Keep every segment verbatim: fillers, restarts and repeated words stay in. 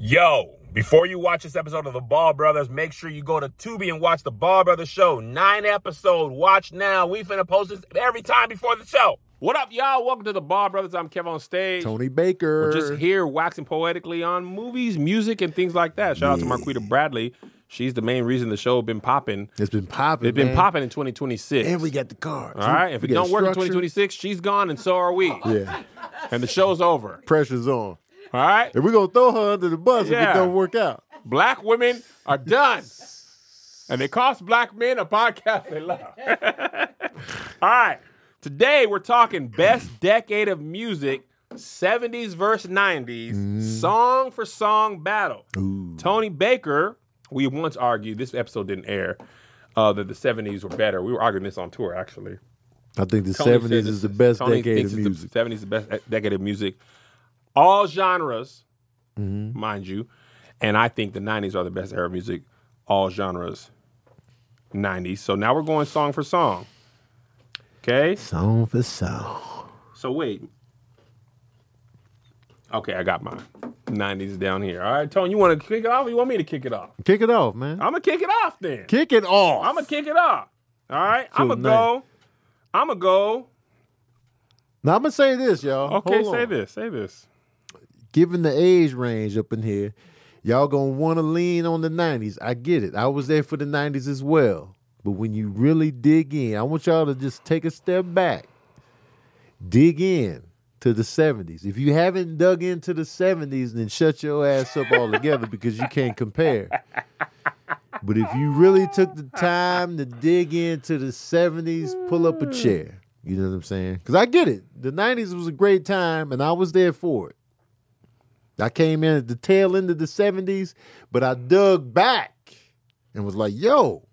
Yo, before you watch this episode of The Ball Brothers, make sure you go to Tubi and watch The Ball Brothers Show. Nine episode. Watch now. We finna post this every time before the show. What up, y'all? Welcome to The Ball Brothers. I'm Kev on stage. Tony Baker. We're just here waxing poetically on movies, music, and things like that. Shout yeah. out to Marquita Bradley. She's the main reason the show has been popping. It's been popping, It's been man. popping in twenty twenty-six. And we got the cards. All right? If we it don't work in twenty twenty-six, she's gone and so are we. Yeah. And the show's over. Pressure's on. All right? And we're going to throw her under the bus Yeah. if it don't work out. Black women are done. And they cost black men a podcast they love. All right. Today we're talking best decade of music, seventies versus nineties, mm. song for song battle. Ooh. Tony Baker, we once argued, this episode didn't air, uh, that the seventies were better. We were arguing this on tour, actually. I think the Tony seventies is the best Tony decade thinks of it's music. The seventies is the best decade of music. All genres, mm-hmm. mind you. And I think the nineties are the best era of music. All genres, nineties. So now we're going song for song. Okay? Song for song. So wait. Okay, I got mine. nineties down here. All right, Tony, you want to kick it off or you want me to kick it off? Kick it off, man. I'm going to kick it off then. Kick it off. I'm going to kick it off. All right? So I'm going to go. I'm going to go. Now, I'm going to say this, y'all. Okay, Hold say on. this. Say this. Given the age range up in here, y'all going to want to lean on the nineties. I get it. I was there for the nineties as well. But when you really dig in, I want y'all to just take a step back. Dig in to the seventies. If you haven't dug into the seventies, then shut your ass up altogether because you can't compare. But if you really took the time to dig into the seventies, pull up a chair. You know what I'm saying? Because I get it. The nineties was a great time, and I was there for it. I came in at the tail end of the seventies, but I dug back and was like, yo,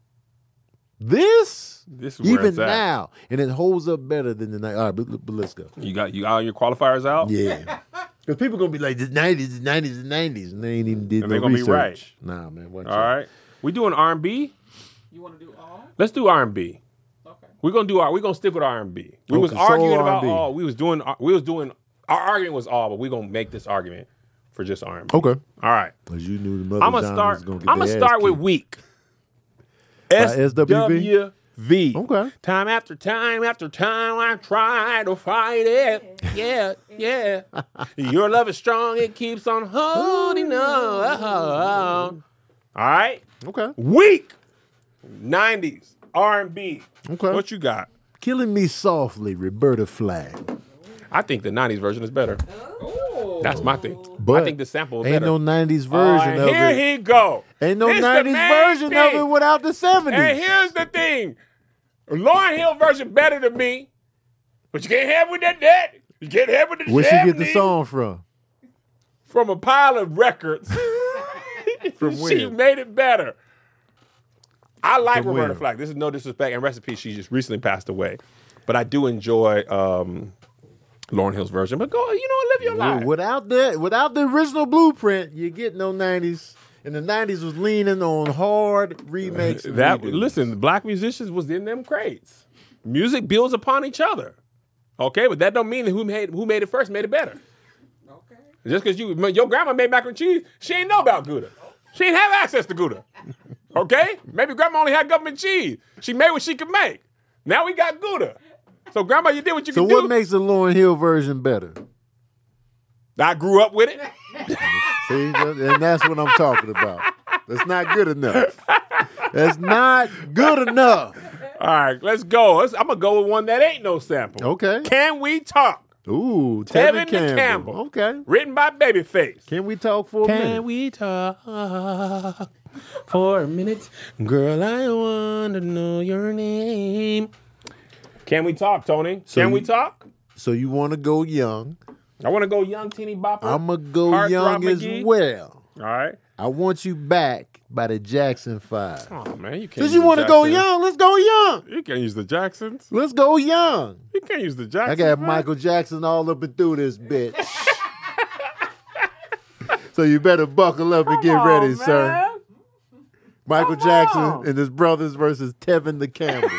this, this is where even it's at. now, and it holds up better than the night. All right, but, but let's go. You got you all your qualifiers out? Yeah. Because people going to be like, the nineties, the nineties, the nineties, and they ain't even did And no they're gonna be research. right. Nah, man. Watch All out. right. We doing R and B? You want to do all? Let's do R and B. Okay. We're gonna do our. We're gonna stick with R and B. We Okay, was so arguing R about and B. all. We was doing. We was doing. Our argument was all, but we're gonna make this argument for just R and B. Okay. All right. Because you knew the mother I'm gonna start. I'm gonna start with Weak. S W V? S W V. Okay. Time after time after time, I try to fight it. Yeah, yeah. Your love is strong. It keeps on holding on. All right. Okay. Weak. nineties R and B. Okay. What you got? Killing Me Softly, Roberta Flack. I think the nineties version is better. Ooh. That's my thing. But I think the sample is ain't better. no nineties version Oh, of here it. he go. Ain't no This the nineties main version of thing. it without the seventies. And here's the thing. Lauryn Hill version better than me, but you can't have with that that. You can't have with the Where'd she get the seventies. song from? From a pile of records. From She when? made it better. I like From Roberta when? Flack. This is no disrespect, and recipe. She just recently passed away, but I do enjoy um, Lauryn Hill's version. But go, you know, live your life. Without the without the original blueprint, you get no nineties. And the nineties was leaning on hard remakes. and That redos. listen, black musicians was in them crates. Music builds upon each other. Okay, but that don't mean who made who made it first made it better. Okay. Just because you your grandma made macaroni and cheese, she ain't know about Gouda. She didn't have access to Gouda. Okay? Maybe grandma only had government cheese. She made what she could make. Now we got Gouda. So grandma, you did what you So could what do. makes the Lauryn Hill version better? I grew up with it. See, and that's what I'm talking about. That's not good enough. That's not good enough. All right, let's go. Let's, I'm gonna go with one that ain't no sample. Okay. Can We Talk? Ooh, Tevin Tevin Campbell. Campbell. Okay. Written by Babyface. Can we talk for a minute? we talk for a minute? Girl, I want to know your name. Can we talk, Tony? So Can we you- talk? So you want to go young? I want to go young teeny bopper. I'm going to go Heartthrob young as McGee. well. All right. I Want You Back by the Jackson Five. Oh, man, you can't Since use you the want to go Jacksons. young, let's go young. You can't use the Jacksons. Let's go young. You can't use the I Jacksons. got man. Michael Jackson all up and through this bitch. So you better buckle up and Come get on, ready, man. sir. Michael Come Jackson on. and his brothers versus Tevin the Campbell.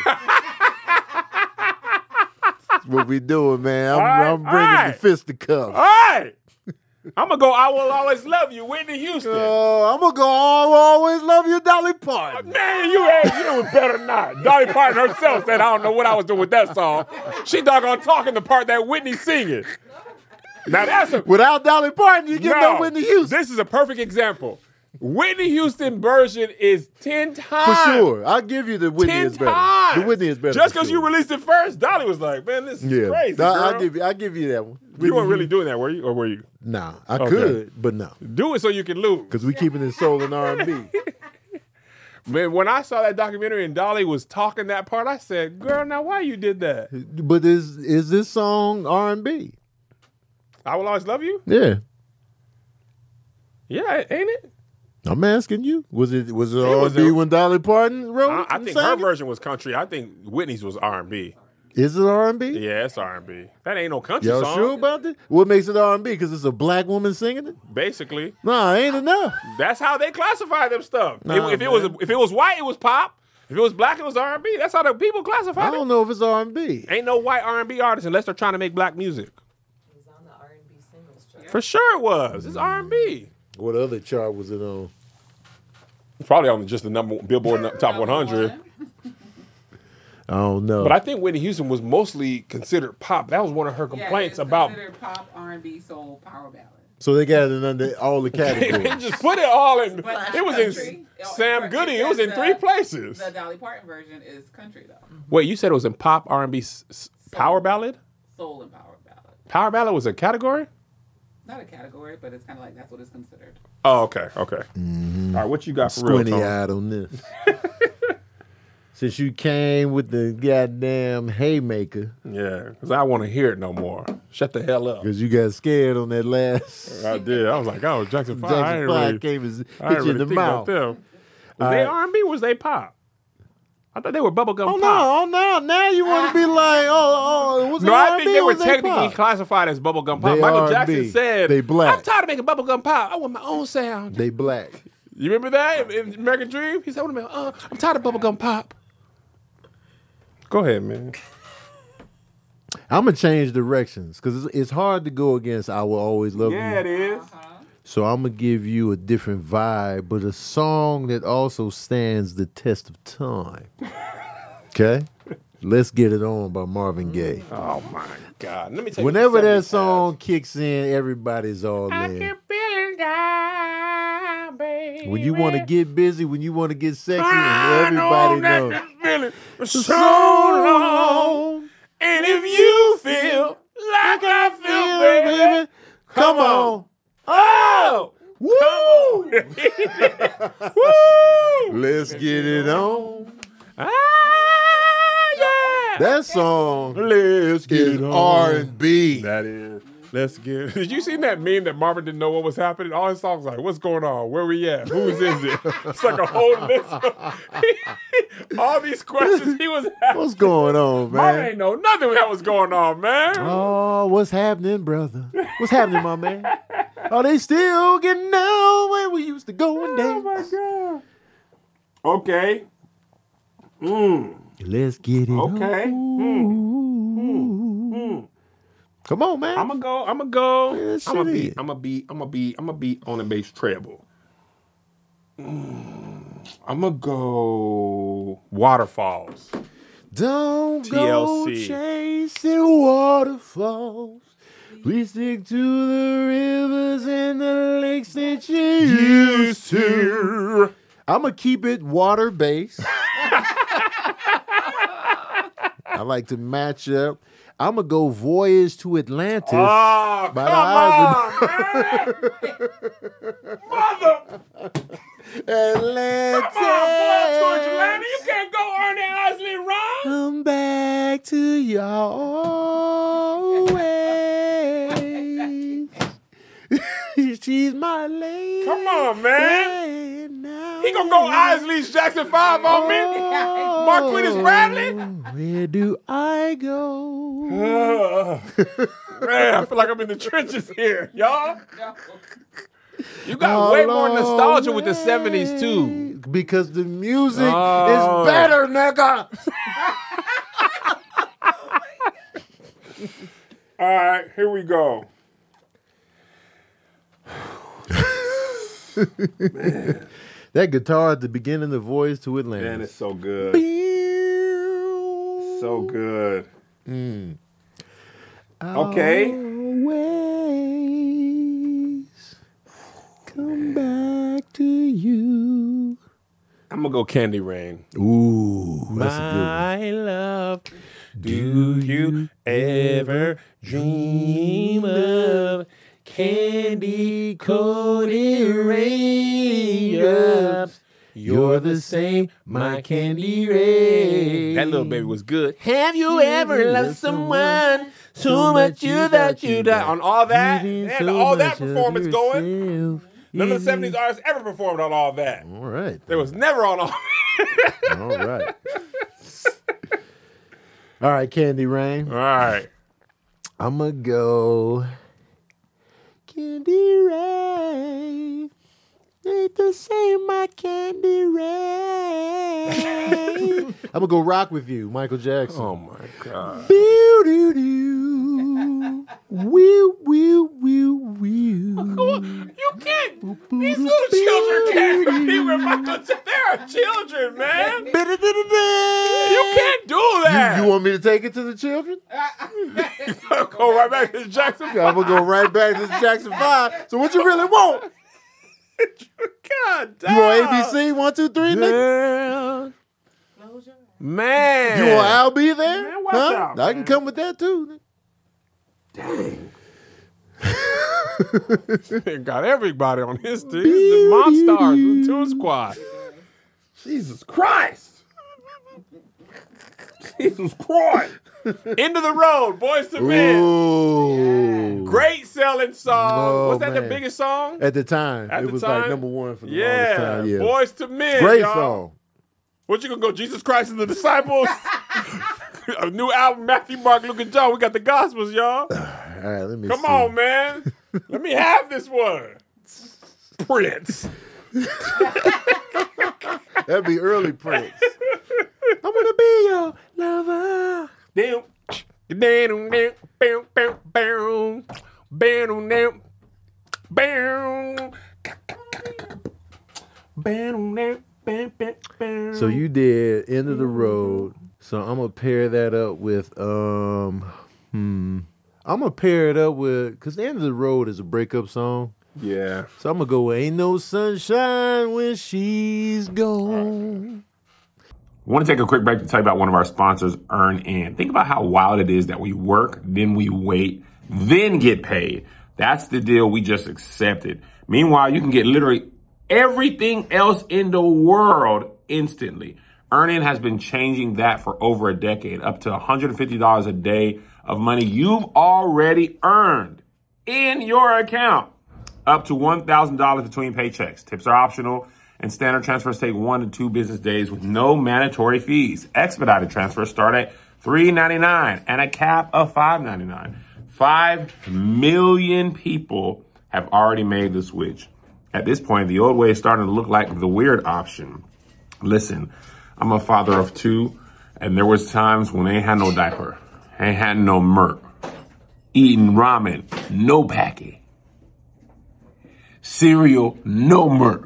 That's what we doing, man. I'm, All right, I'm bringing all right. the fisticuffs. All right. I'm gonna go. I will always love you, Whitney Houston. Oh, I'm gonna go. I'll always love you, Dolly Parton. Man, you ain't you was better than not. Dolly Parton herself said, "I don't know what I was doing with that song." She doggone talking the part that Whitney's singing. Now that's a Without Dolly Parton, you get no, no. Whitney Houston. This is a perfect example. Whitney Houston version is ten times. For sure. I'll give you the Whitney Ten is better. times. The Whitney is better. Just for because sure. you released it first, Dolly was like, "Man, this is Yeah. crazy." I- girl. I'll give you I'll give you that one. You Whitney weren't really Houston. doing that, were you? Or were you? Nah, I Okay. could, but no. Do it so you can lose. Because we keeping it soul and R and B. Man, when I saw that documentary and Dolly was talking that part, I said, "Girl, now why you did that?" But is is this song R and B? I will always love you. Yeah. Yeah, ain't it? I'm asking you. Was it was it, It R was and B a- when Dolly Parton wrote I, it I and think sang her it? version was country. I think Whitney's was R and B. Is it R and B? Yeah, it's R and B. That ain't no country Y'all song. sure about that? What makes it R and B? Because it's a black woman singing it? Basically, Nah, ain't enough. that's how they classify them stuff. Nah, if if it was man. if it was white, it was pop. If it was black, it was R and B. That's how the people classify I it. don't know if it's R and B. Ain't no white R and B artists unless they're trying to make black music. It was on the R and B singles chart. For sure, it was. It's R and B. What other chart was it on? It's probably on just the number Billboard Top one hundred. I don't know. But I think Whitney Houston was mostly considered pop. That was one of her complaints yeah, it's about. considered pop, R and B, soul, power ballad. so they got it under all the They categories. just put it all in. But It was in country. Sam Goody. It was in The- three places. The Dolly Parton version is country though. Wait, you said it was in pop, R and B, s- s- power ballad? Soul and power ballad. Power ballad was a category? Not a category, but it's kind of like that's what it's considered. Oh, okay, okay. All right, what you got for real, Squinty Tony? eyed on this. Since you came with the goddamn haymaker, Yeah, because I want to hear it no more. Shut the hell up. because you got scared on that last. I did. I was like, oh, Jackson Five. I Jackson ain't Five really, came and I hit ain't you in really the think mouth. about them. Was All they right. R and B or was they pop? I thought they were bubblegum Oh pop. no! Oh no! Now you want to be like, oh, oh, was No, it I R and B think they or were was they technically pop? classified as bubblegum pop. They Michael R and Jackson B. said, They black. I'm tired of making bubblegum pop. I want my own sound. They black. You remember that in American Dream? He said, "Wait a minute, uh, I'm tired of bubblegum pop." Go ahead, man. I'm gonna change directions because it's, it's hard to go against "I Will Always Love Yeah, it You." is. So I'm gonna give you a different vibe, but a song that also stands the test of time. Okay, "Let's Get It On" by Marvin Gaye. Oh my God! Let me tell Whenever you. that song kicks in, everybody's all I in. can feel it down, baby. When you want to get busy, when you want to get sexy, I and know everybody that knows. this feeling for so long. And if you feel like I feel, baby, come on. oh, Woo! woo! Let's get it on. Ah, yeah. That song Let's is R and B. That is. Let's get. Did you see that meme that Marvin didn't know what was happening? All his songs like, what's going on? Where we at? Whose is it? It's like a whole list. Of, all these questions he was asking. What's going on, Marvin man? ain't know nothing that was going on, man. Oh, what's happening, brother? What's happening, my man? Are they still getting down where we used to go and Oh dance? my God. Okay. Mm. Let's get it Okay. on. Come on, man. I'm gonna go. I'm gonna go. Yeah, that I'm gonna shit be. is. I'm gonna be. I'm gonna be. I'm gonna be on the bass treble. Mm. I'm gonna go Waterfalls. Don't T L C. go chasing waterfalls. We stick to the rivers and the lakes that you used to. I'm going to keep it water based. I like to match up. I'm going to go Voyage to Atlantis. Oh, by come the on, man. Mother. Atlantis. Come on, boy, George Atlanta. You can't go Ernie Isley wrong. Come back to your ways. She's my lady. Come on, man. Now He gonna go Isley's Jackson five on me. Marquise Bradley. Where do I go? Man, I feel like I'm in the trenches here, y'all. No. You got A way more long nostalgia with the way. seventies too. Because the music Oh. is better, nigga. All right, here we go. That guitar at the beginning of the voice to Atlantis. Man, it's so good. So good. Mm. Okay. Always come back to you. I'm going to go Candy Rain. Ooh, that's a good one. My love, do you ever dream of candy coated raindrops? You're the same, my candy rain. That little baby was good. Have you ever loved someone so much you thought you died? On all that, they had all that performance going. None of the seventies artists ever performed on all that. All right. They was never on all All right. All right, Candy Rain. All right. I'm going to go Candy Rain. Ain't the same, my Candy Rain. I'm going to go Rock With You, Michael Jackson. Oh, my God. Boo-doo-doo. Wee, wee, wee, wee. You can't. These little children can't compete with Michael Jackson. They're children, man. You can't do that. You, you want me to take it to the children? Go right back to Jackson I'm going to go right back to the Jackson five. So what you really want? God damn. You want A B C? One, two, three, nigga? Girl. Man. You want Al B there? Man, watch huh? out, I man. can come with that too. Dang. Got everybody on his team. The Monstars, the Toon Squad. Jesus Christ. Jesus Christ. End of the road, Boys to Men. Ooh. Great selling song. Oh, Was that man. the biggest song? At the time. At it the was time? like number one for the Yeah. longest time. Yeah. Boys to Men. Great y'all. song. What you gonna go? Jesus Christ and the Disciples? A new album, Matthew, Mark, Luke, and John. We got the Gospels, y'all. All right, let me Come see. on, man. Let me have this one. Prince. That'd be early Prince. I want to be your lover. Damn. Damn. Damn. Bam. Bam. Bam. Bam. Bam. Bam. Bam. Bam. Bam. Bam. So you did End of the Road. So I'm gonna pair that up with um hmm. I'm gonna pair it up with because End of the Road is a breakup song. Yeah. So I'm gonna go with Ain't No Sunshine When She's Gone. I want to take a quick break to tell you about one of our sponsors, Earn In. Think about how wild it is that we work, then we wait, then get paid. That's the deal we just accepted. Meanwhile, you can get literally everything else in the world instantly. Earn In has been changing that for over a decade, up to one hundred fifty dollars a day of money you've already earned in your account. Up to one thousand dollars between paychecks. Tips are optional, and standard transfers take one to two business days with no mandatory fees. Expedited transfers start at three ninety-nine and a cap of five ninety-nine. Five million people have already made the switch. At this point, the old way is starting to look like the weird option. Listen, I'm a father of two, and there was times when I ain't had no diaper, ain't had no Merc, eating ramen, no packy. Cereal, no Merc.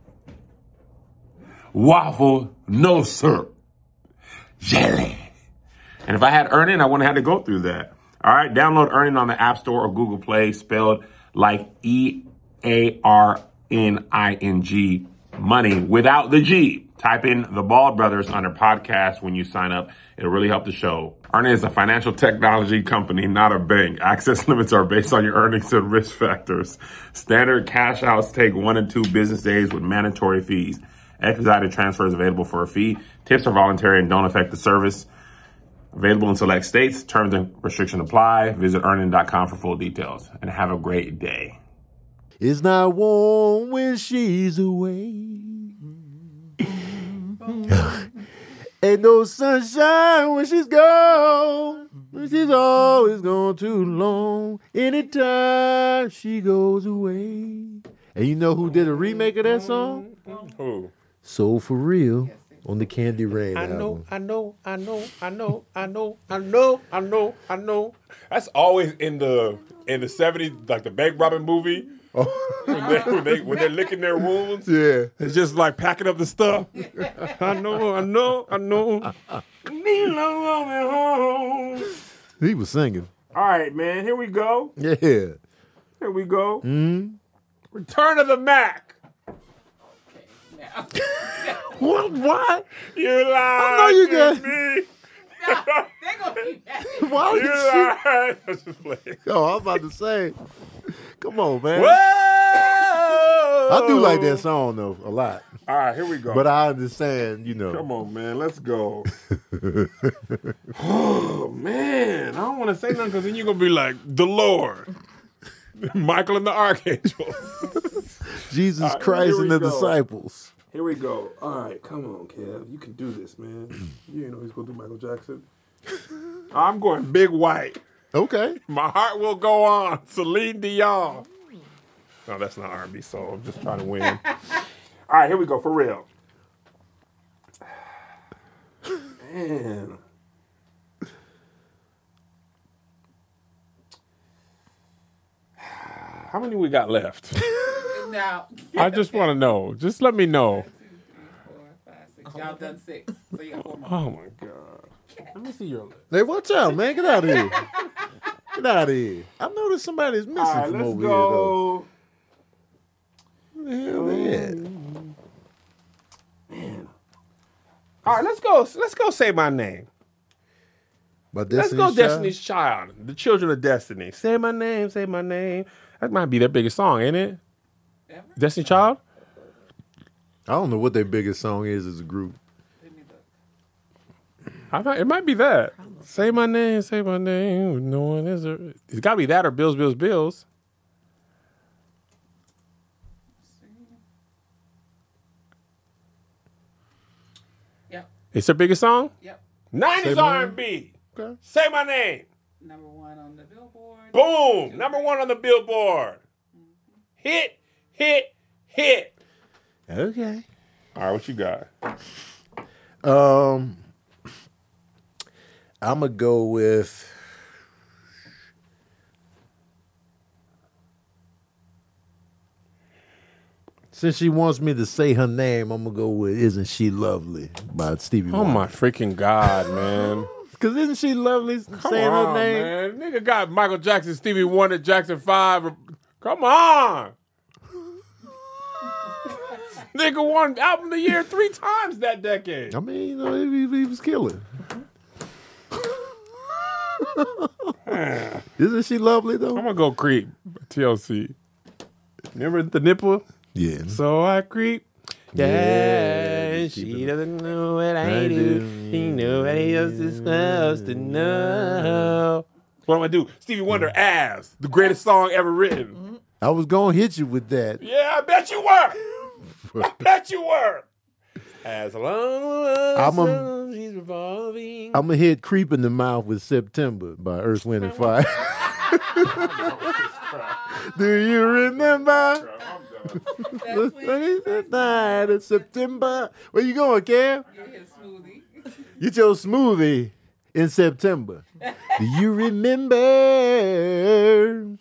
Waffle, no syrup. Jelly. And if I had Earn In, I wouldn't have had to go through that. All right, download Earn In on the App Store or Google Play, spelled like E A R N I N G, money without the G. Type in the Ball Brothers under podcast when you sign up. It'll really help the show. Earn In is a financial technology company, not a bank. Access limits are based on your earnings and risk factors. Standard cash outs take one and two business days with mandatory fees. Expedited transfers available for a fee. Tips are voluntary and don't affect the service. Available in select states. Terms and restrictions apply. Visit earn in dot com for full details. And have a great day. It's not warm when she's away. Ain't no sunshine when she's gone. She's always gone too long. Anytime she goes away. And you know who did a remake of that song? Who? Soul For Real on the Candy Rain I album. know, I know, I know, I know, I know, I know, I know, I know. That's always in the in the seventies, like the Bank Robbing movie. Oh, when, they, when, they, when they're licking their wounds. yeah. It's just like packing up the stuff. I know, I know, I know. Me long way home. He was singing. All right, man. Here we go. Yeah. Here we go. Mm-hmm. Return of the Mac. Now, What? What? You lied I know you to got- me. they're gonna be mad. Why would You you? lied. I was just playing. Oh, I was about to say. Come on, man. Whoa! I do like that song though a lot, All right, here we go. but I understand. You know. Come on, man. Let's go. Oh, man. I don't want to say nothing because then you're going to be like, the Lord. Michael and the Archangel. Jesus All right, Christ here and we the go. disciples. Here we go. All right, come on, Kev. You can do this, man. You ain't know he's going to do Michael Jackson. I'm going Big White. Okay. My heart will go on. Celine Dion. No, that's not R and B soul. I'm just trying to win. All right, here we go. For real. Man. How many we got left? Now, I just want to know. Just let me know. two, three, four, five, six. Y'all done six. So you got four more. Oh, my God. Let me see your list. Hey, watch out, man. Get out of here. Get out of here. I noticed somebody's missing All right, from let's over go. here, though. Yeah. Man. All right, let's go. Let's go say my name. But Let's Destiny's go Child? Destiny's Child. The Children of Destiny. Say my name, say my name. That might be their biggest song, ain't it? Ever? Destiny's Child? I don't know what their biggest song is as a group. Let me look. I might, it might be that. Say my name, say my name. No one is there. It's got to be that or Bills, Bills, Bills. Yep. It's their biggest song? Yep. nineties Say my R and B. Okay. Say my name. Number one on the Billboard. Boom. Number one on the Billboard. Hit, hit, hit. Okay. All right, what you got? Um, I'm gonna go with. Since she wants me to say her name, I'm gonna go with "Isn't She Lovely" by Stevie Oh, Wonder. my freaking God, man. Cause isn't she lovely Come saying on, her name? man. Nigga got Michael Jackson, Stevie Wonder, Jackson five. Come on. Nigga won album of the year three times that decade. I mean, you know, he, he was killing. Isn't she lovely I'm though? gonna go creep. T L C. Remember the nipple? Yeah. So I creep. Yeah, Yeah, keep she it- doesn't know what I, I do. do. She nobody else is supposed to know. What am I do? Stevie Wonder, As, the greatest song ever written. I was gonna hit you with that. Yeah, I bet you were. I bet you were. As long as I'm a- she's revolving. I'm gonna hit "Creep in the Mouth" with "September" by Earth, Wind and Fire. Do you remember? That's when The night of September. Where you going, Cam? you hit smoothie. Get your smoothie in September. Do you remember?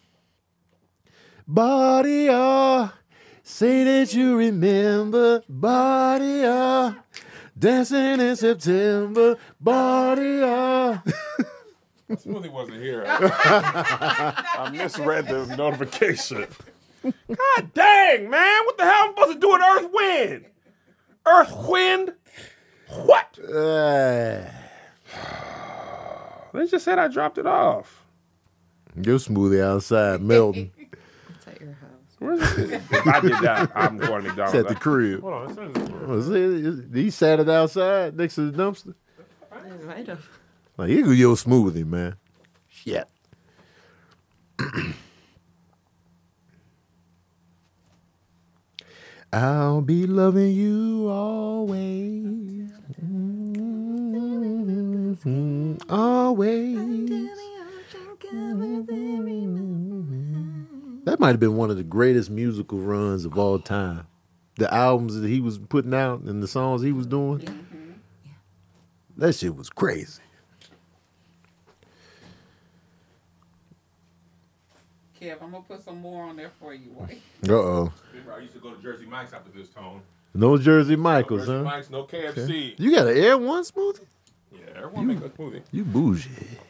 Body, oh, say that you remember. Body, oh, dancing in September. Body, oh. Smoothie wasn't here. I misread the notification. God dang, man. What the hell am I supposed to do with Earth Wind? Earth Wind? What? Uh, They just said I dropped it off. your smoothie outside melting. It's at your house. Where's it? If I did that, I'm going to McDonald's. It's at the crib. Hold on. It's in the crib. Was it- He sat it outside next to the dumpster. It might have. Like, here go your smoothie, man. Shit. I'll be loving you always. Mm, always. That might have been one of the greatest musical runs of all time. The albums that he was putting out and the songs he was doing. That shit was crazy. Kev. I'm gonna put some more on there for you. Wait. Uh oh. I used to go to Jersey Mike's after this, Tone. No Jersey Michaels, no Jersey huh? Mike's, no K F C. Okay. You got an Air One smoothie? Yeah, everyone make a smoothie. You bougie.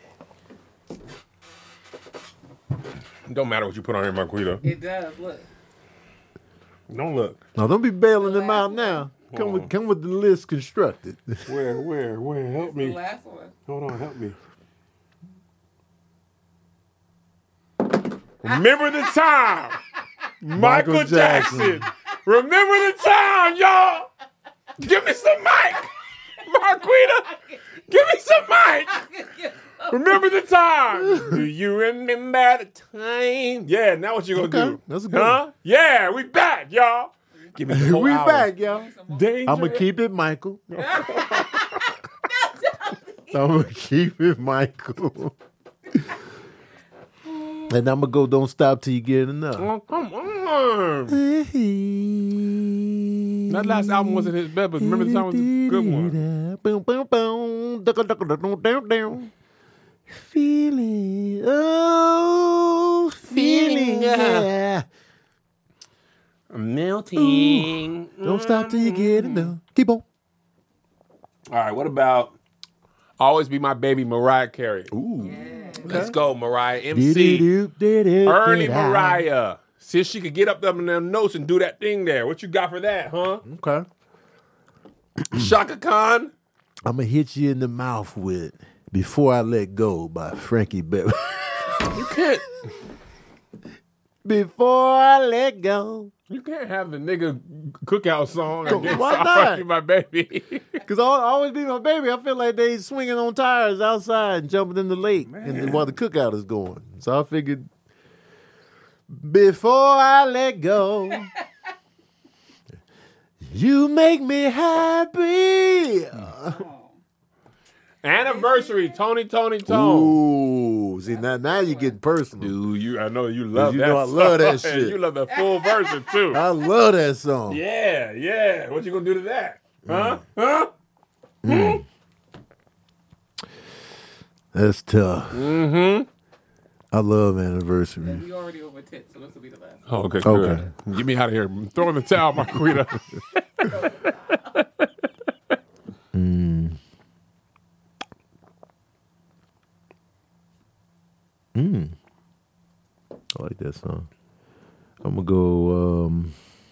Don't matter what you put on here, Marquita. It does. Look. Don't look. No, don't be bailing The them out last now. Come Hold on. with, come with the list constructed. Where, where, where? Help The me. last one. Hold on, help me. Remember the time, Michael, Michael Jackson. Jackson. Remember the time, y'all. Give me some mic, Marquita. Give me some mic. Remember the time. Do you remember the time? Yeah, now what you gonna Okay, do? that's a good Huh? one. Yeah, we back, y'all. Give me the whole we hour. back, y'all. Danger. I'm gonna keep it, Michael. I'm gonna keep it, Michael. And I'm gonna go. Don't stop till you get enough. Oh, come on. That last album wasn't his best, but remember the time was a good one. Boom, boom, boom. Down, down, down. Feeling, oh, feeling, yeah. Melting. Don't stop till you get enough. Keep on. All right, what about Always Be My Baby, Mariah Carey? Ooh. Let's go, Mariah. M C. Early Mariah. See if she could get up there in them notes and do that thing there. What you got for that, huh? Okay. Shaka Khan. I'm gonna hit you in the mouth with "Before I Let Go" by Frankie Beverly. You can't. Before I let go. You can't have the nigga cookout song against Why not? Always Be My Baby. Because I'll always be my baby. I feel like they swinging on tires outside and jumping in the lake and while the cookout is going. So I figured, before I let go, you make me happy. Anniversary, Tony, Tony, Tone. Ooh, see now, now you're getting personal. Dude, you, I know you love You that know I song. love that shit. You love the full version, too. I love that song. Yeah, yeah. What you gonna do to that? Huh? Huh? That's tough. Mm-hmm. I love Anniversary. We already over tit, so this will be the last. Oh, okay, Okay. good. Get me out of here. I'm throwing the towel, Marquita. Mm. Mm. I like that song. I'm gonna go. Um,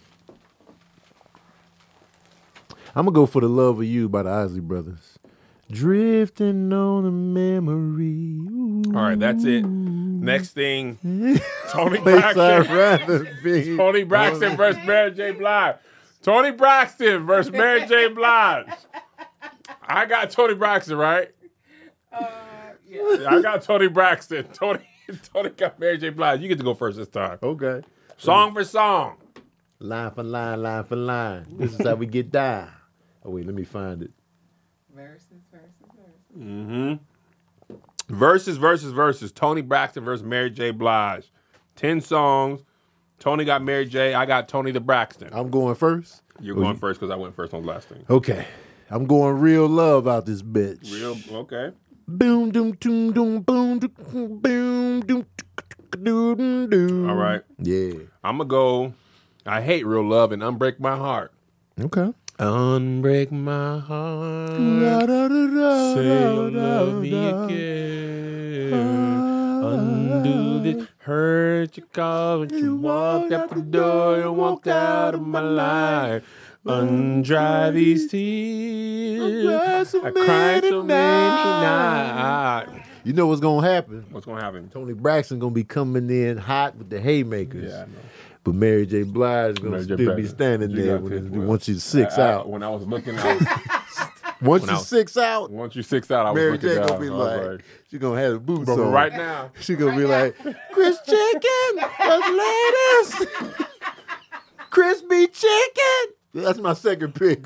I'm gonna go for "The Love of You" by the Isley Brothers. Drifting on a memory. Ooh. All right, that's it. Next thing, Tony Place I'd Braxton. rather be. Tony Braxton versus Mary J. Blige. Tony Braxton versus Mary J. Blige. I got Tony Braxton, right? Uh, yeah. I got Tony Braxton. Tony, Tony got Mary J. Blige. You get to go first this time. Okay. Song for song. Line for line, line for line. This is how we get down. Oh wait, let me find it. Versus, versus, versus. Mm-hmm. Versus, versus, versus. Tony Braxton versus Mary J. Blige. Ten songs. Tony got Mary J. I got Tony the Braxton. I'm going first. You're Oh, going you- first because I went first on the last thing. Okay. I'm going real love out this bitch. Real, okay. Boom, doom, doom, doom, boom, doom, boom, doom, doom, doom. All right. Yeah. I'm going to go, I hate real love and Unbreak My Heart. Okay. Unbreak my heart. Da, da, da, da, Say you da, love me da. again. Undo this hurt you caused when you walked out the door and walked out of my life. Undry these tears. I cried so many nights. You know what's gonna happen? What's going to happen? Tony Braxton gonna be coming in hot with the haymakers. Yeah, I know. But Mary J. Blige is gonna Mary J. still be Blige. standing You there got when, to- once she's six I- I- out. When I was looking, I was, Once when I she's was- six out, once you six out, I was Mary looking J. down. gonna be I was like, she's gonna have the boots but on. right now, She gonna be like, Chris Chicken, what's latest? Crispy Chicken. That's my second pick.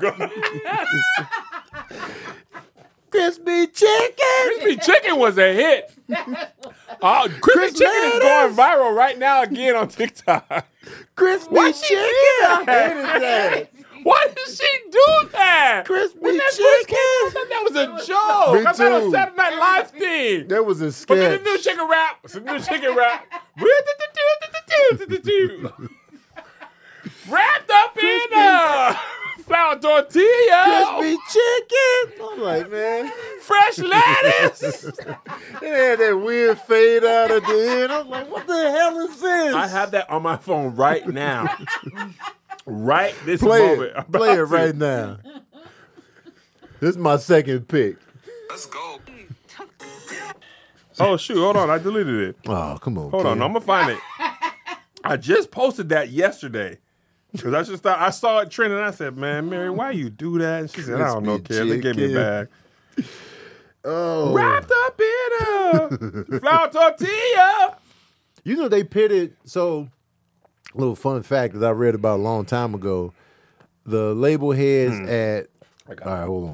Crispy Chicken. Crispy Chicken was a hit. Oh, Crispy Chris Chicken is going viral right now again on TikTok. Crispy Why she Chicken. did I hated that. Why did she do that? Crispy When that first came chicken. out, I thought that was a joke. Me I thought it was too. Saturday Night Live thing. That was a But sketch. then the new chicken rap. It's a new chicken rap. Wrapped up in a flour tortilla, Crispy chicken. I'm like, man. fresh lettuce. It had that weird fade out at the end. I'm like, what the hell is this? I have that on my phone right now. Right this Play moment. it. I'm Play about it right to. now. This is my second pick. Let's go. Oh shoot! Hold on, I deleted it. Oh, come on. Hold on, kid. I'm gonna find it. I just posted that yesterday because I just thought I saw it trending. I said, "Man, Mary, why you do that?" And she said, "I don't know, Crispy kid. They gave me chicken. a bag Oh. wrapped up in a flour tortilla." You know, they pitted, so, a little fun fact that I read about a long time ago. The label heads Hmm. at, all right, hold on.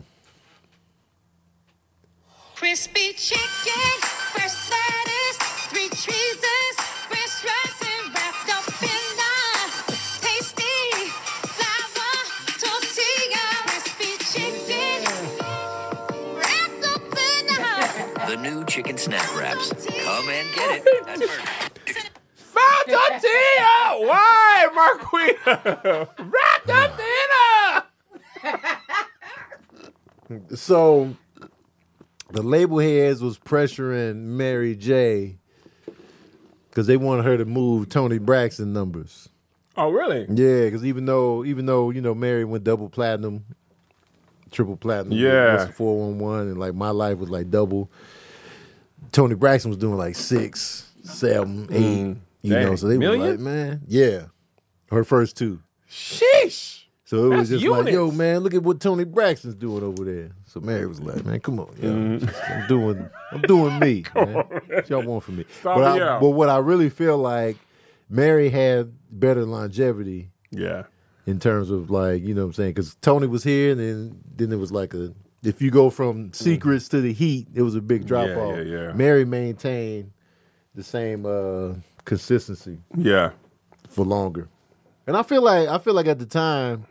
Crispy chicken, fresh lettuce, three cheeses, fresh rice and wrapped up in the tasty flour tortilla. Crispy chicken, wrapped up in the The new chicken snack wraps. Come and get it. That's perfect. Flour tortilla. Why, Marquita? Wrapped up in a. So, the label heads was pressuring Mary J. because they wanted her to move Tony Braxton numbers. Oh, really? Yeah, because even though, even though, you know, Mary went double platinum, triple platinum. Yeah. four one one, and like My Life was like double. Tony Braxton was doing like six, seven, eight. Mm. You Dang. know, so they Million? were like, man, yeah. Her first two. Sheesh. So it was That's just like, yo, units. man, look at what Tony Braxton's doing over there. So Mary was like, man, come on, yo. Mm. I'm doing I'm doing me, man. What y'all want from me? Stop but, me I, out. but what I really feel like, Mary had better longevity Yeah. in terms of like, you know what I'm saying? Because Tony was here, and then then it was like a, if you go from Secrets to the Heat, it was a big drop Yeah, off. yeah, yeah. Mary maintained the same uh, consistency Yeah. for longer. And I feel like I feel like at the time,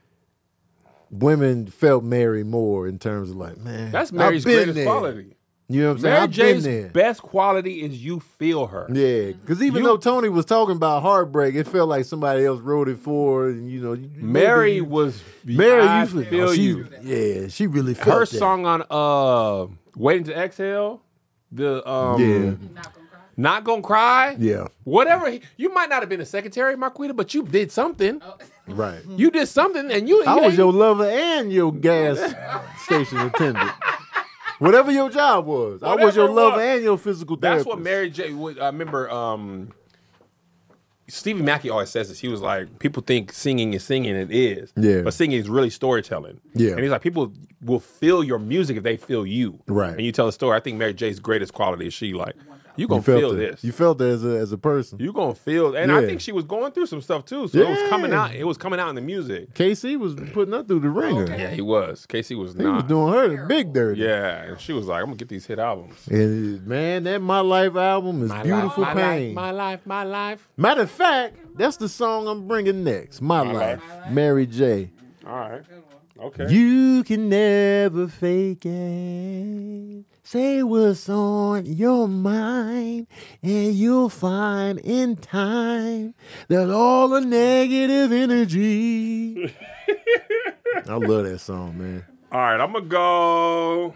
women felt Mary more in terms of like, man, That's I've Mary's been greatest there. quality. You know what I'm saying? Mary I've J's been there. best quality is you feel her. Yeah, because even You- though Tony was talking about heartbreak, it felt like somebody else wrote it for her, and you know, you- Mary maybe- was. Mary, I you feel, feel oh, she- you. Yeah, she really felt Her that. song on uh, "Waiting to Exhale," the um, Yeah, "Not Gonna Cry," yeah, whatever. he- You might not have been a secretary, Marquita, but you did something. right. You did something, and you. I you was ain't- your lover and your gas station attendant. Whatever your job was, I was Whatever your it lover was. and your physical That's therapist. what Mary J. would- I remember. Um, Stevie Mackey always says this. He was like, people think singing is singing, it is. Yeah. But singing is really storytelling. Yeah. And he's like, people will feel your music if they feel you. Right. And you tell a story. I think Mary J's greatest quality is she like, you gonna You felt feel it. this. You felt it as a as a person. You gonna feel, and I Yeah. think she was going through some stuff too. So it was coming Yeah. out. It was coming out in the music. K C was putting her through the ringer. Yeah, he was. Casey was He not. was doing her the big dirty. Yeah, and she was like, I'm gonna get these hit albums. And man, that My Life album is My beautiful life, my pain. life, my life, my life. Matter of fact, that's the song I'm bringing next. My, My Life, Life. Mary J. All right. Okay. You can never fake it. Say what's on your mind, and you'll find in time that all the negative energy. I love that song, man. All right, I'm gonna go.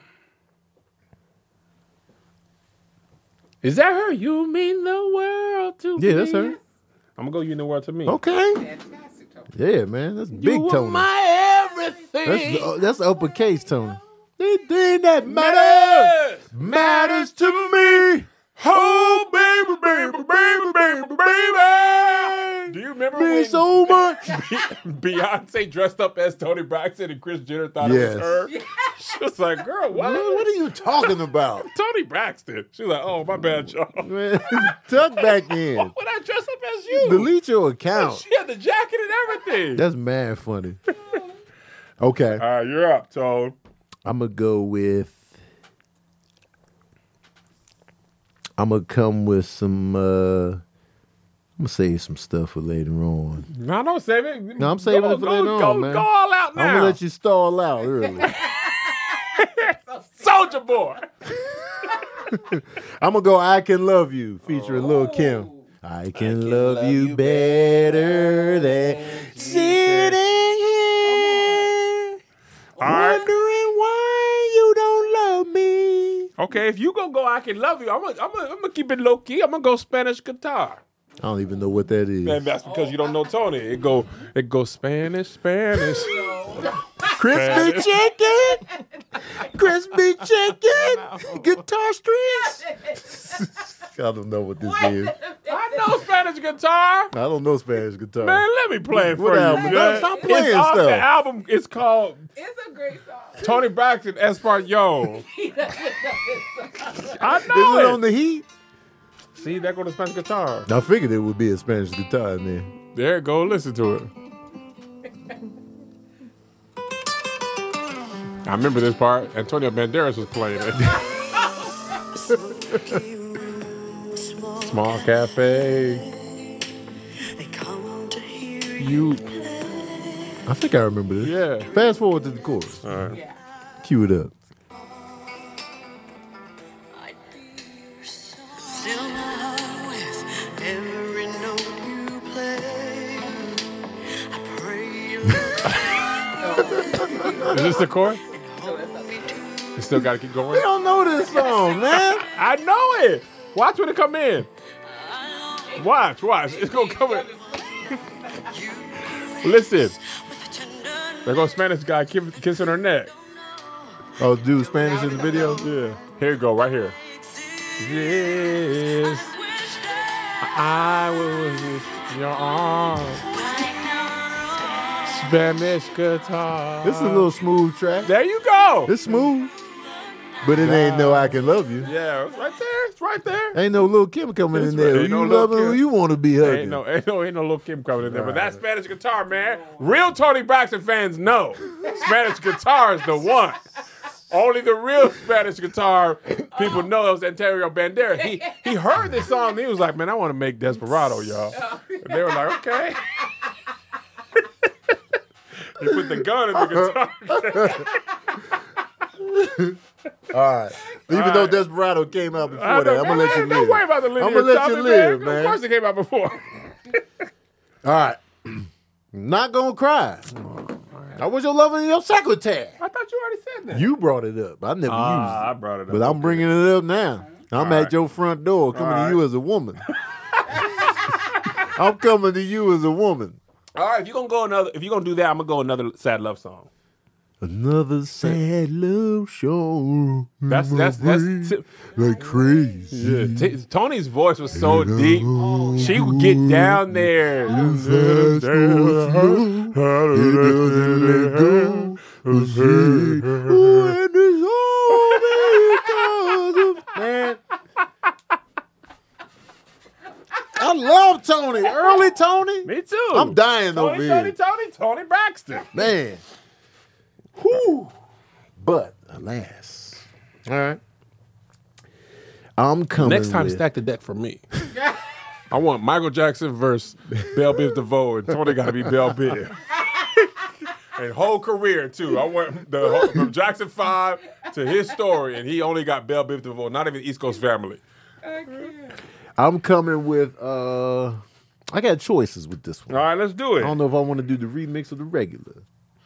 Is that her? You mean the world to me. Yeah, that's her. I'm gonna go. You mean the world to me. Okay. Fantastic, Tony. Yeah, man. That's big you Tony. Are my everything. That's uh, that's uppercase Tony. The thing that matters matters to me. Oh, baby, baby, baby, baby, baby. Do you remember Me when so much. Beyonce dressed up as Tony Braxton and Kris Jenner thought Yes. it was her? She was like, girl, what? What, what are you talking about? Tony Braxton. She was like, oh, my bad, y'all. Man, tuck back in. Why would I dress up as you? Delete your account. She had the jacket and everything. That's mad funny. Okay. All right, you're up, Tone. I'm going to go with. I'm going to come with some. Uh, I'm gonna save some stuff for later on. No, don't save it. No, I'm saving go, it for go, later go, on, man. Go all out now. I'm gonna let you stall out early. Soldier Boy. I'm gonna go I Can Love You featuring Lil Kim. I can, love, you better than sitting here All right. wondering why you don't love me. Okay, if you gonna go, I Can Love You. I'm gonna, I'm gonna, I'm gonna keep it low key. I'm gonna go Spanish guitar. I don't even know what that is. And that's because you don't know Tony. It go, it go Spanish, Spanish. Crispy chicken, crispy chicken, guitar strings. I don't know what this is. I know Spanish guitar. I don't know Spanish guitar. Man, let me play it for What you. album? man. Stop playing it's off stuff. the album. It's called It's a great song. Tony Braxton Espartano. I Is know it it. on the Heat? See, there go the Spanish guitar. I figured it would be a Spanish guitar in there. There it go. Listen to it. I remember this part. Antonio Banderas was playing it. Small cafe. You, I think I remember this. Yeah. Fast forward to the chorus. All right. Yeah. Cue it up. Is this the chord? You still got to keep going? We don't know this song, man. I know it. Watch when it come in. Watch, watch. It's going to come in. Listen. There goes Spanish guy ki- kissing her neck. Oh, dude, Spanish in the video? Yeah. Here you go, right here. This. I was in your arms. Spanish guitar. This is a little smooth track. There you go. It's smooth. But it ain't no I Can Love You. Yeah, it's right there. It's right there. Ain't no Lil Kim coming It's in there. right. You Ain't no Lil loving who Kim. you want to be hugging. Ain't no, ain't no, ain't no little Kim coming in there, but that Spanish guitar, man. Real Tony Braxton fans know Spanish guitar is the one. Only the real Spanish guitar people know it was Antonio Banderas. He he heard this song and he was like, man, I want to make Desperado, y'all. And they were like, okay. He put the gun in the guitar. All right. Even All though right. Desperado came out before I that, know, I'm going to let you man, live. Don't worry about the linear I'm going to let stuff, you man. live, man. Of course it came out before. All right. Not going to cry. I was your lover and your secretary. I thought you already said that. You brought it up. I never Ah, used it. I brought it up. But I'm bringing it up now. I'm All at right. your front door coming All to you as a woman. I'm coming to you as a woman. All right, if you're gonna go another, if you're gonna do that, I'm gonna go another sad love song. Another sad love show. That's that's that's. T- like crazy. yeah, T- Tony's voice was so deep. She would get down there. Fast or slow, it doesn't let go. of it. When it's all because of man. I love Tony. Early Tony. Me too. I'm dying Tony, over Tony, here. Tony, Tony Braxton. Man. Whew. But alas. All right. I'm coming. Next time, with, stack the deck for me. I want Michael Jackson versus Belle Biv DeVoe, and Tony got to be Belle Biv. And whole career too. I want the whole, from Jackson Five to his story, and he only got Belle Biv DeVoe, not even East Coast Family. I'm coming with uh I got choices with this one. All right, let's do I it. don't know if I want to do the remix or the regular.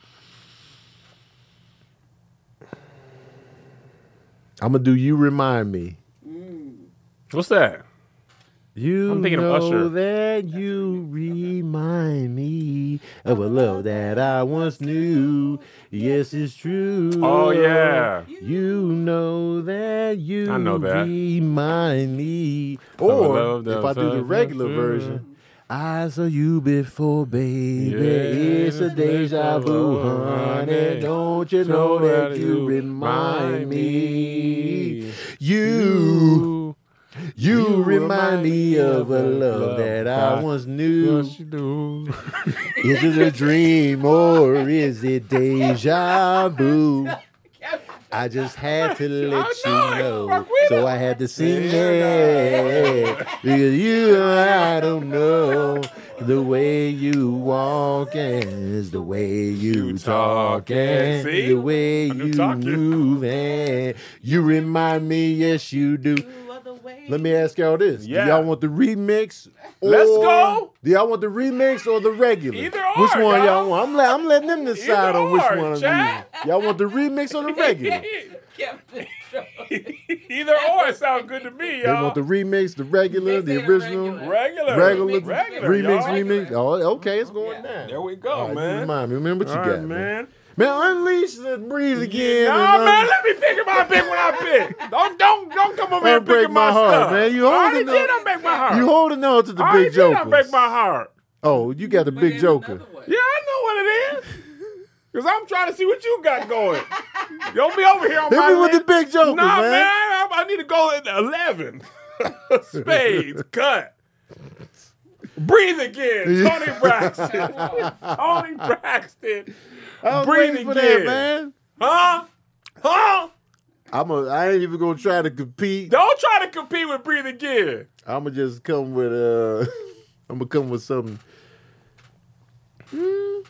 I'm gonna do You Remind Me. What's that? You I'm thinking know of Usher. that you remind me of a love that I once knew. Yes, it's true. Oh, yeah. You know that you I know that. remind me. a Or love that if I do the was regular true. version, I saw you before, baby. Yeah, It's a deja vu, honey. Don't you know that you remind me? You. You remind me of a love that I once knew. Yes, you do. Is it a dream or is it deja vu? I just had to let you know it. know. Marquita. So I had to sing it. Because you, I don't know. The way you walking is the way you You talking. talking. See? The way I knew you talking. moving. You remind me, yes you do. Let me ask y'all this. Yeah. Do y'all want the remix? Or Let's go. Do y'all want the remix or the regular? Either Which or, one y'all. y'all want? I'm, let, I'm letting them decide Either on which or, one I'm Chad. using. Y'all want the remix or the regular? Either or sounds good to me, They y'all. want the remix, the regular, They the say the original, regular. regular, regular, regular, remix, y'all. remix. Oh, okay, it's going Yeah. down. There we go, All right, man. Remind me. Remember what you All got, right, man. man. Man, unleash the breathe again. Nah, and, man, um, let me pick my pick when I pick. Don't, don't, don't come over here Don't and break picking my my heart, stuff. man. You I already holding did. on- I break my heart. You holding on to the I already big did. I jokers. break my heart. Oh, you got the Look big at joker. another one. Yeah, I know what it is. Cause I'm trying to see what you got going. Don't be over here on Hit my me with the list. big jokers, Nah, man. man, I, I need to go at eleven. Spades, cut. Breathe again, Tony Braxton. Tony Braxton. I was Breathe waiting for again. that, man. Huh? Huh? I'm a, I ain't even gonna try to compete. Don't try to compete with Breathe Again. I'm gonna just come with uh, I'm gonna come with something. Hmm.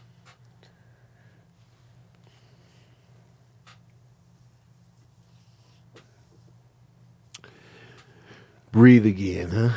Breathe again, huh?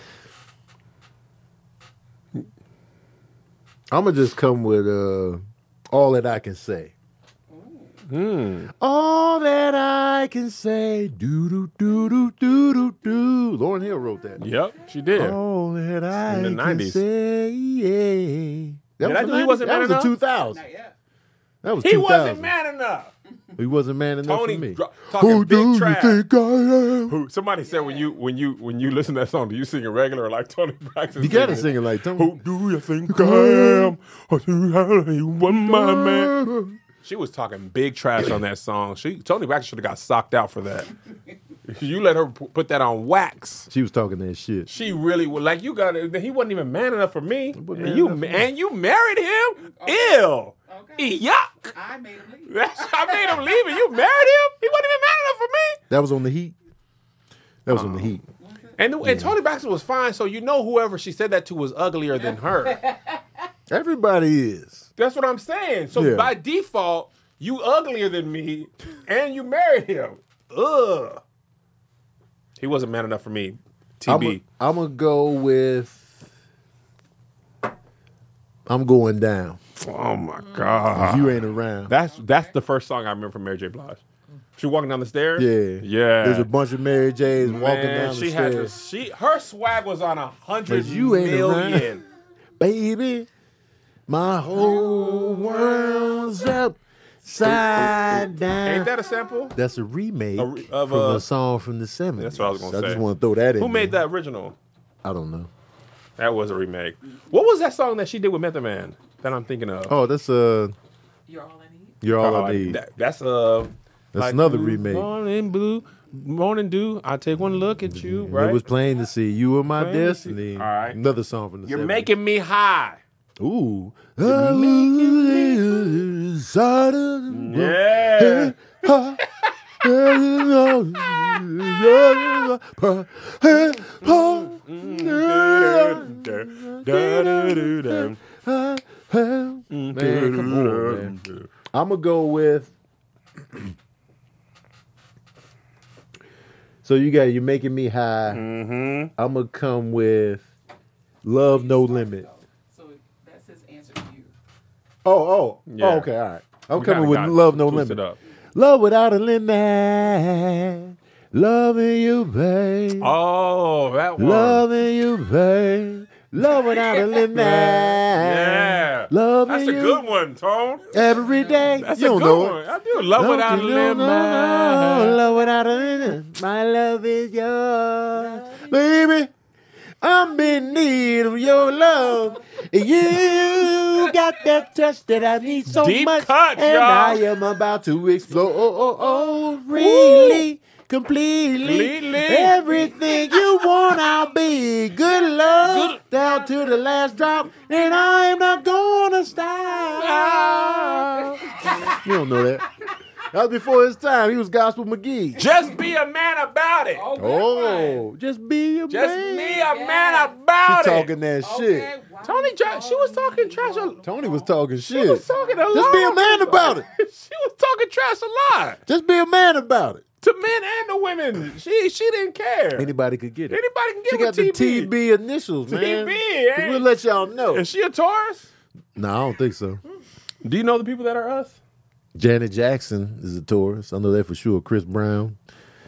I'm gonna just come with uh, all that I can say. Hmm. All that I can say, do do do do do do do. Lauryn Hill wrote that. Yep, she did. All that I In the can nineties. say, yeah. That Yeah, that was dude the wasn't that man was the enough? two thousand. Not yet. That was He two thousand. wasn't man enough. He wasn't man enough Tony for me. dro- talking Who big do you trash. think I am? Who, somebody said when you when you when you listen to that song, do you sing it regular or like Tony Braxton? You gotta singing sing it like Tony. Who do you think I am? Or do you want my man? She was talking big trash on that song. She Tony Braxton should have got socked out for that. You let her p- put that on wax. She was talking that shit. She really would like you got it. He wasn't even man enough for me. wasn't And man you enough for me. and you married him? Ew. Okay. Yuck. I made him leave. That's, I made him leave and you married him? He wasn't even man enough for me. That was on the Heat. That was on the Heat. And, and Tony Braxton was fine, so you know whoever she said that to was uglier than her. Everybody is. That's what I'm saying. So Yeah. by default, you uglier than me, and you married him. Ugh. He wasn't man enough for me. T B. I'm gonna go with. I'm going down. Oh my God. You ain't around. That's that's the first song I remember from Mary J. Blige. She walking down the stairs. Yeah, Yeah. There's a bunch of Mary J's walking Man, down the she had stairs. to, she her swag was on a hundred But you ain't around. million. Baby, my whole world's upside down. Ain't that a sample? That's a remake A re- of, from uh, a song from the seventies. That's what I was gonna I say. just want to throw that in. Who made there. that original? I don't know. That was a remake. What was that song that she did with Method Man that I'm thinking of? Oh, that's uh, You're all I need. you're all Oh, I need. that- that's uh, That's another blue remake. Morning blue, morning dew. I take one look at you. Right. It was plain to see. You were my Plain to see. destiny. All right. Another song from the You're seventies. making me high. Ooh. Yeah. Man, come on, man. I'm gonna go with. So you got you making me high. Mm-hmm. I'm gonna come with Love No Limit. So that's his answer to you. Oh, oh, Yeah. oh, okay, all right. I'm We coming kinda with got Love No twisted Limit. up. Love without a limit. Loving you, babe. Oh, that one. Loving you, babe. Love without a limit. Yeah. Loving That's a you good one, Tone. every day. That's you a don't good know one. it. I do. Love Don't without a you know, limit. no, no, love without a limit. My love is yours. Baby, I'm in need of your love. You got that touch that I need so Deep much. cuts, and y'all. I am about to explode. Oh, oh, oh, really, completely. Completely. Everything you want, I'll be. Good love down to the last drop. And I'm not gonna stop. You don't know that. was before his time. He was Gospel McGee. Just be a man about it. Oh, good Oh, one. just be a Just man. be a Yeah. man about She it. talking that Okay, shit. wow. Tony, tra- she was talking trash. A- Tony was talking she shit. was talking a lot. Just be a man about it. She was talking trash a lot Just be a man about it. to men and the women. She she didn't care. Anybody could get it. Anybody can She get got with the T B. T B initials, man. T B, eh? We'll let y'all know. Is she a Taurus? No, I don't think so. Do you know the people that are us? Janet Jackson is a Taurus. I know that for sure. Chris Brown.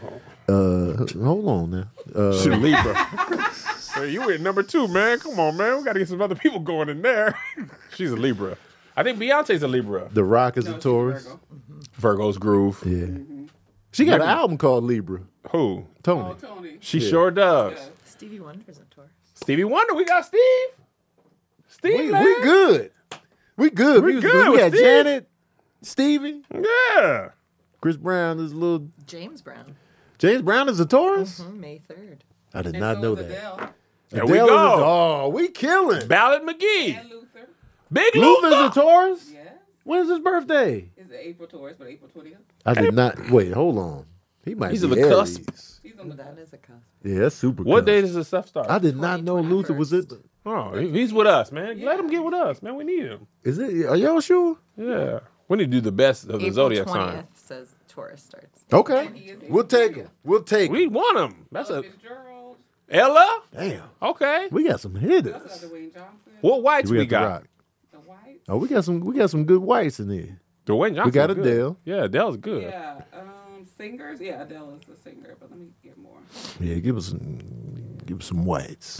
Uh, hold on now. Uh, She Libra. Hey, you in number two, man. Come on, man. We got to get some other people going in there. She's a Libra. I think Beyonce's a Libra. The Rock is No, a she's Taurus. Virgo. Virgo's Groove. Yeah. She got an album called Libra. Who? Tony. Oh, Tony. She Yeah. sure does. Yeah. Stevie Wonder's a Taurus. Stevie Wonder. We got Steve. Steve. We, man. we good. We good. We Music. good We with got Steve. Janet, Stevie, Yeah. Chris Brown is a little. James Brown. James Brown is a Taurus? Mhm, May third. I did And not so know is that. Adele There we Adele is a- go. oh, we killing. Ballad McGee. and Luther. Big Luther's Luther. a Taurus? Yes. When's his birthday? It's the April Taurus, but April twentieth. I did not. Wait, hold on. He might He's be on the Aries. cusp. He's on the That is a cusp. Yeah, that's super. What cusp. day does the stuff start? I did not know Luther was it. Oh, he- he's with us, man. Let him get with us, man. We need him. Is it? Are y'all sure? Yeah. We need to do the best of the April zodiac sign. twentieth says Taurus starts. Okay, He is we'll take him. We'll take him. We want him. That's Ella a Fitzgerald. Ella. Damn, Okay. we got some We also got hitters. Dwayne Johnson. What whites we, We got the got? Rock. The White. Oh, we got some. We got some good whites in there. Dwayne Johnson. We got good. Adele. Yeah, Adele's good. Yeah. Um, singers. Yeah, Adele is the singer, but let me get more. Yeah, give us some. Give us some whites.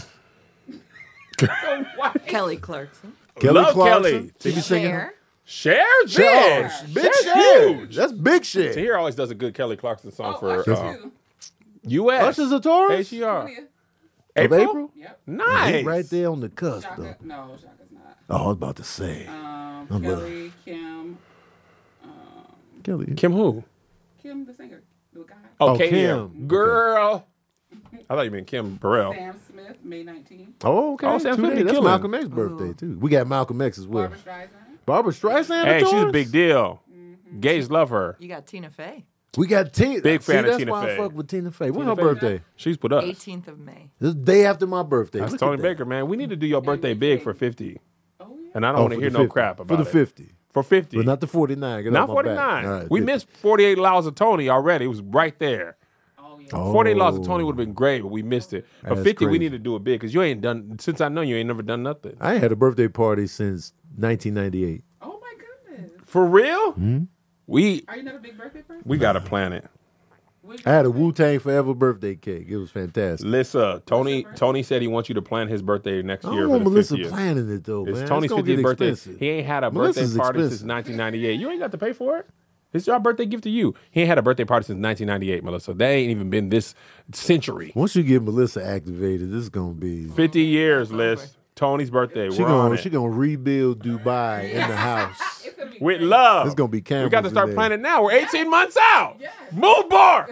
So White. Kelly Clarkson. Love Clarkson. Kelly. She be singing. Cher. Cher's Cher. big. Big Cher's Cher. huge. That's big shit. Tahir always does a good Kelly Clarkson song Oh, for Usher uh, too. U S. Usher's a Taurus. H E R. twentieth. April? Of April? Yep. Nice. He's right there on the cusp, though. Shaka. No, Shaka's not. Oh, I was about to say. Um, I'm Kelly, Kim. Um, Kelly. Kim who? Kim, the singer, the guy. Oh, Oh, Kim. Kim. Girl. I thought you meant Kim Burrell. Sam Smith, May nineteenth. Oh, okay. Oh, Sam Two Smith days. be That's killing. Malcolm X's birthday, too. We got Malcolm X as well. Barbara Streisand. Barbara Streisand. Hey, a she's a Taurus? big deal. Mm-hmm. Gays love her. You got Tina Fey. We got Tina. Big fan See, of that's Tina why Fey. I fuck with Tina Fey. When Tina her Fey. birthday? She's with us. eighteenth of May. This is the day after my birthday. That's Look Tony at that. Baker, man. We need to do your birthday big for fifty. Oh, yeah. And I don't Oh, want to for hear the no fifty. crap about For the it. fifty. For fifty. But not the forty-nine. Get Not off my back. forty-nine. All right, we fifty. missed forty-eight Laws of Tony already. It was right there. Oh, yeah. Oh. forty-eight Laws of Tony would have been great, but we missed it. But That's fifty, we crazy. need to do it big because you ain't done, since I know you, ain't never done nothing. I ain't had a birthday party since nineteen ninety-eight. Oh, my goodness. For real? Hmm? We Are you not a big birthday person? we got to plan it. Which I had a birthday? Wu Tang Forever birthday cake. It was fantastic. Listen, Tony Tony said he wants you to plan his birthday next I year don't for want the Melissa fiftieth. planning it though, It's man. Tony's It's gonna fiftieth get birthday. expensive. He ain't had a Melissa's birthday party expensive. since nineteen ninety-eight. You ain't got to pay for it. It's your birthday gift to you. He ain't had a birthday party since nineteen ninety-eight, Melissa. That ain't even been this century. Once you get Melissa activated, this is gonna be. fifty years, Liz. Tony's birthday. She We're on gonna it. she gonna rebuild Dubai in the house. It's gonna be With great. love. It's gonna be We got to cameras start in there. planning now. We're eighteen months out. Yes. Move bar.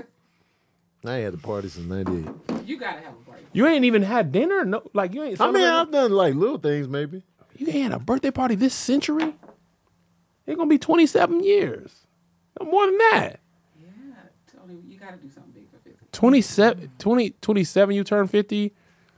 I ain't had a party since ninety-eight. You gotta have a party. You ain't even had dinner. No, like you ain't. I mean, celebrated- I've done like little things maybe. You ain't had a birthday party this century. It's gonna be twenty-seven years. No more than that. Yeah, Tony, you gotta do something big for fifty. twenty-seven, twenty, twenty-seven, you turn fifty.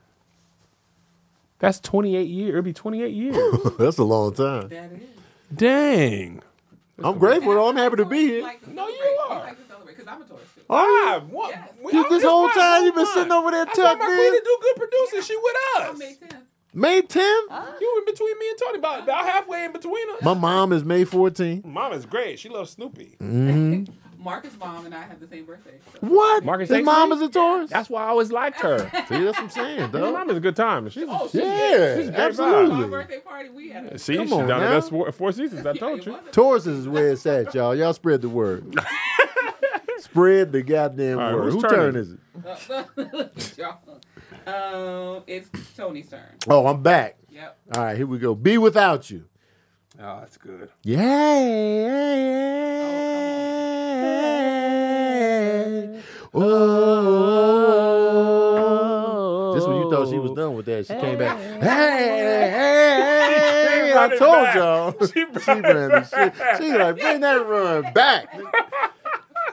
That's twenty-eight years. It'll be twenty-eight years. That's a long time. That is. Dang. I'm grateful though. I'm happy to be You here. like to No, you celebrate. are. like to celebrate because I'm a Taurus too. Ah, what? Yes. we- You- I- this it's whole fine, time you it's been fine. sitting over there That's why tucked my in? queen to do good producing. She with On us. May tenth. May tenth? You in between me and Tony, about, about halfway in between us. My mom is May fourteenth. Mom is great. She loves Snoopy. Marcus' mom and I have the same birthday. What? Marcus His Ainsley? mom is a Taurus? That's why I always liked her. See, that's what I'm saying, My dog. mom is a good time. She's, Oh, she's Yeah, She's a great absolutely. Our birthday party, we had a see, Come she's on done now. it. That's four, four seasons. I told you. Taurus is where it's at, y'all. Y'all spread the word. Spread the goddamn All right, word. whose Whose turn turn is is it? um, it's Tony's turn. Oh, I'm back. Yep. All right, here we go. Be without you. Oh, that's good. Yeah. Oh. Just when you thought she was done with that, she came back. Hey, hey, hey, I Run it told back. y'all. She She ran the shit. She like, bring that run back.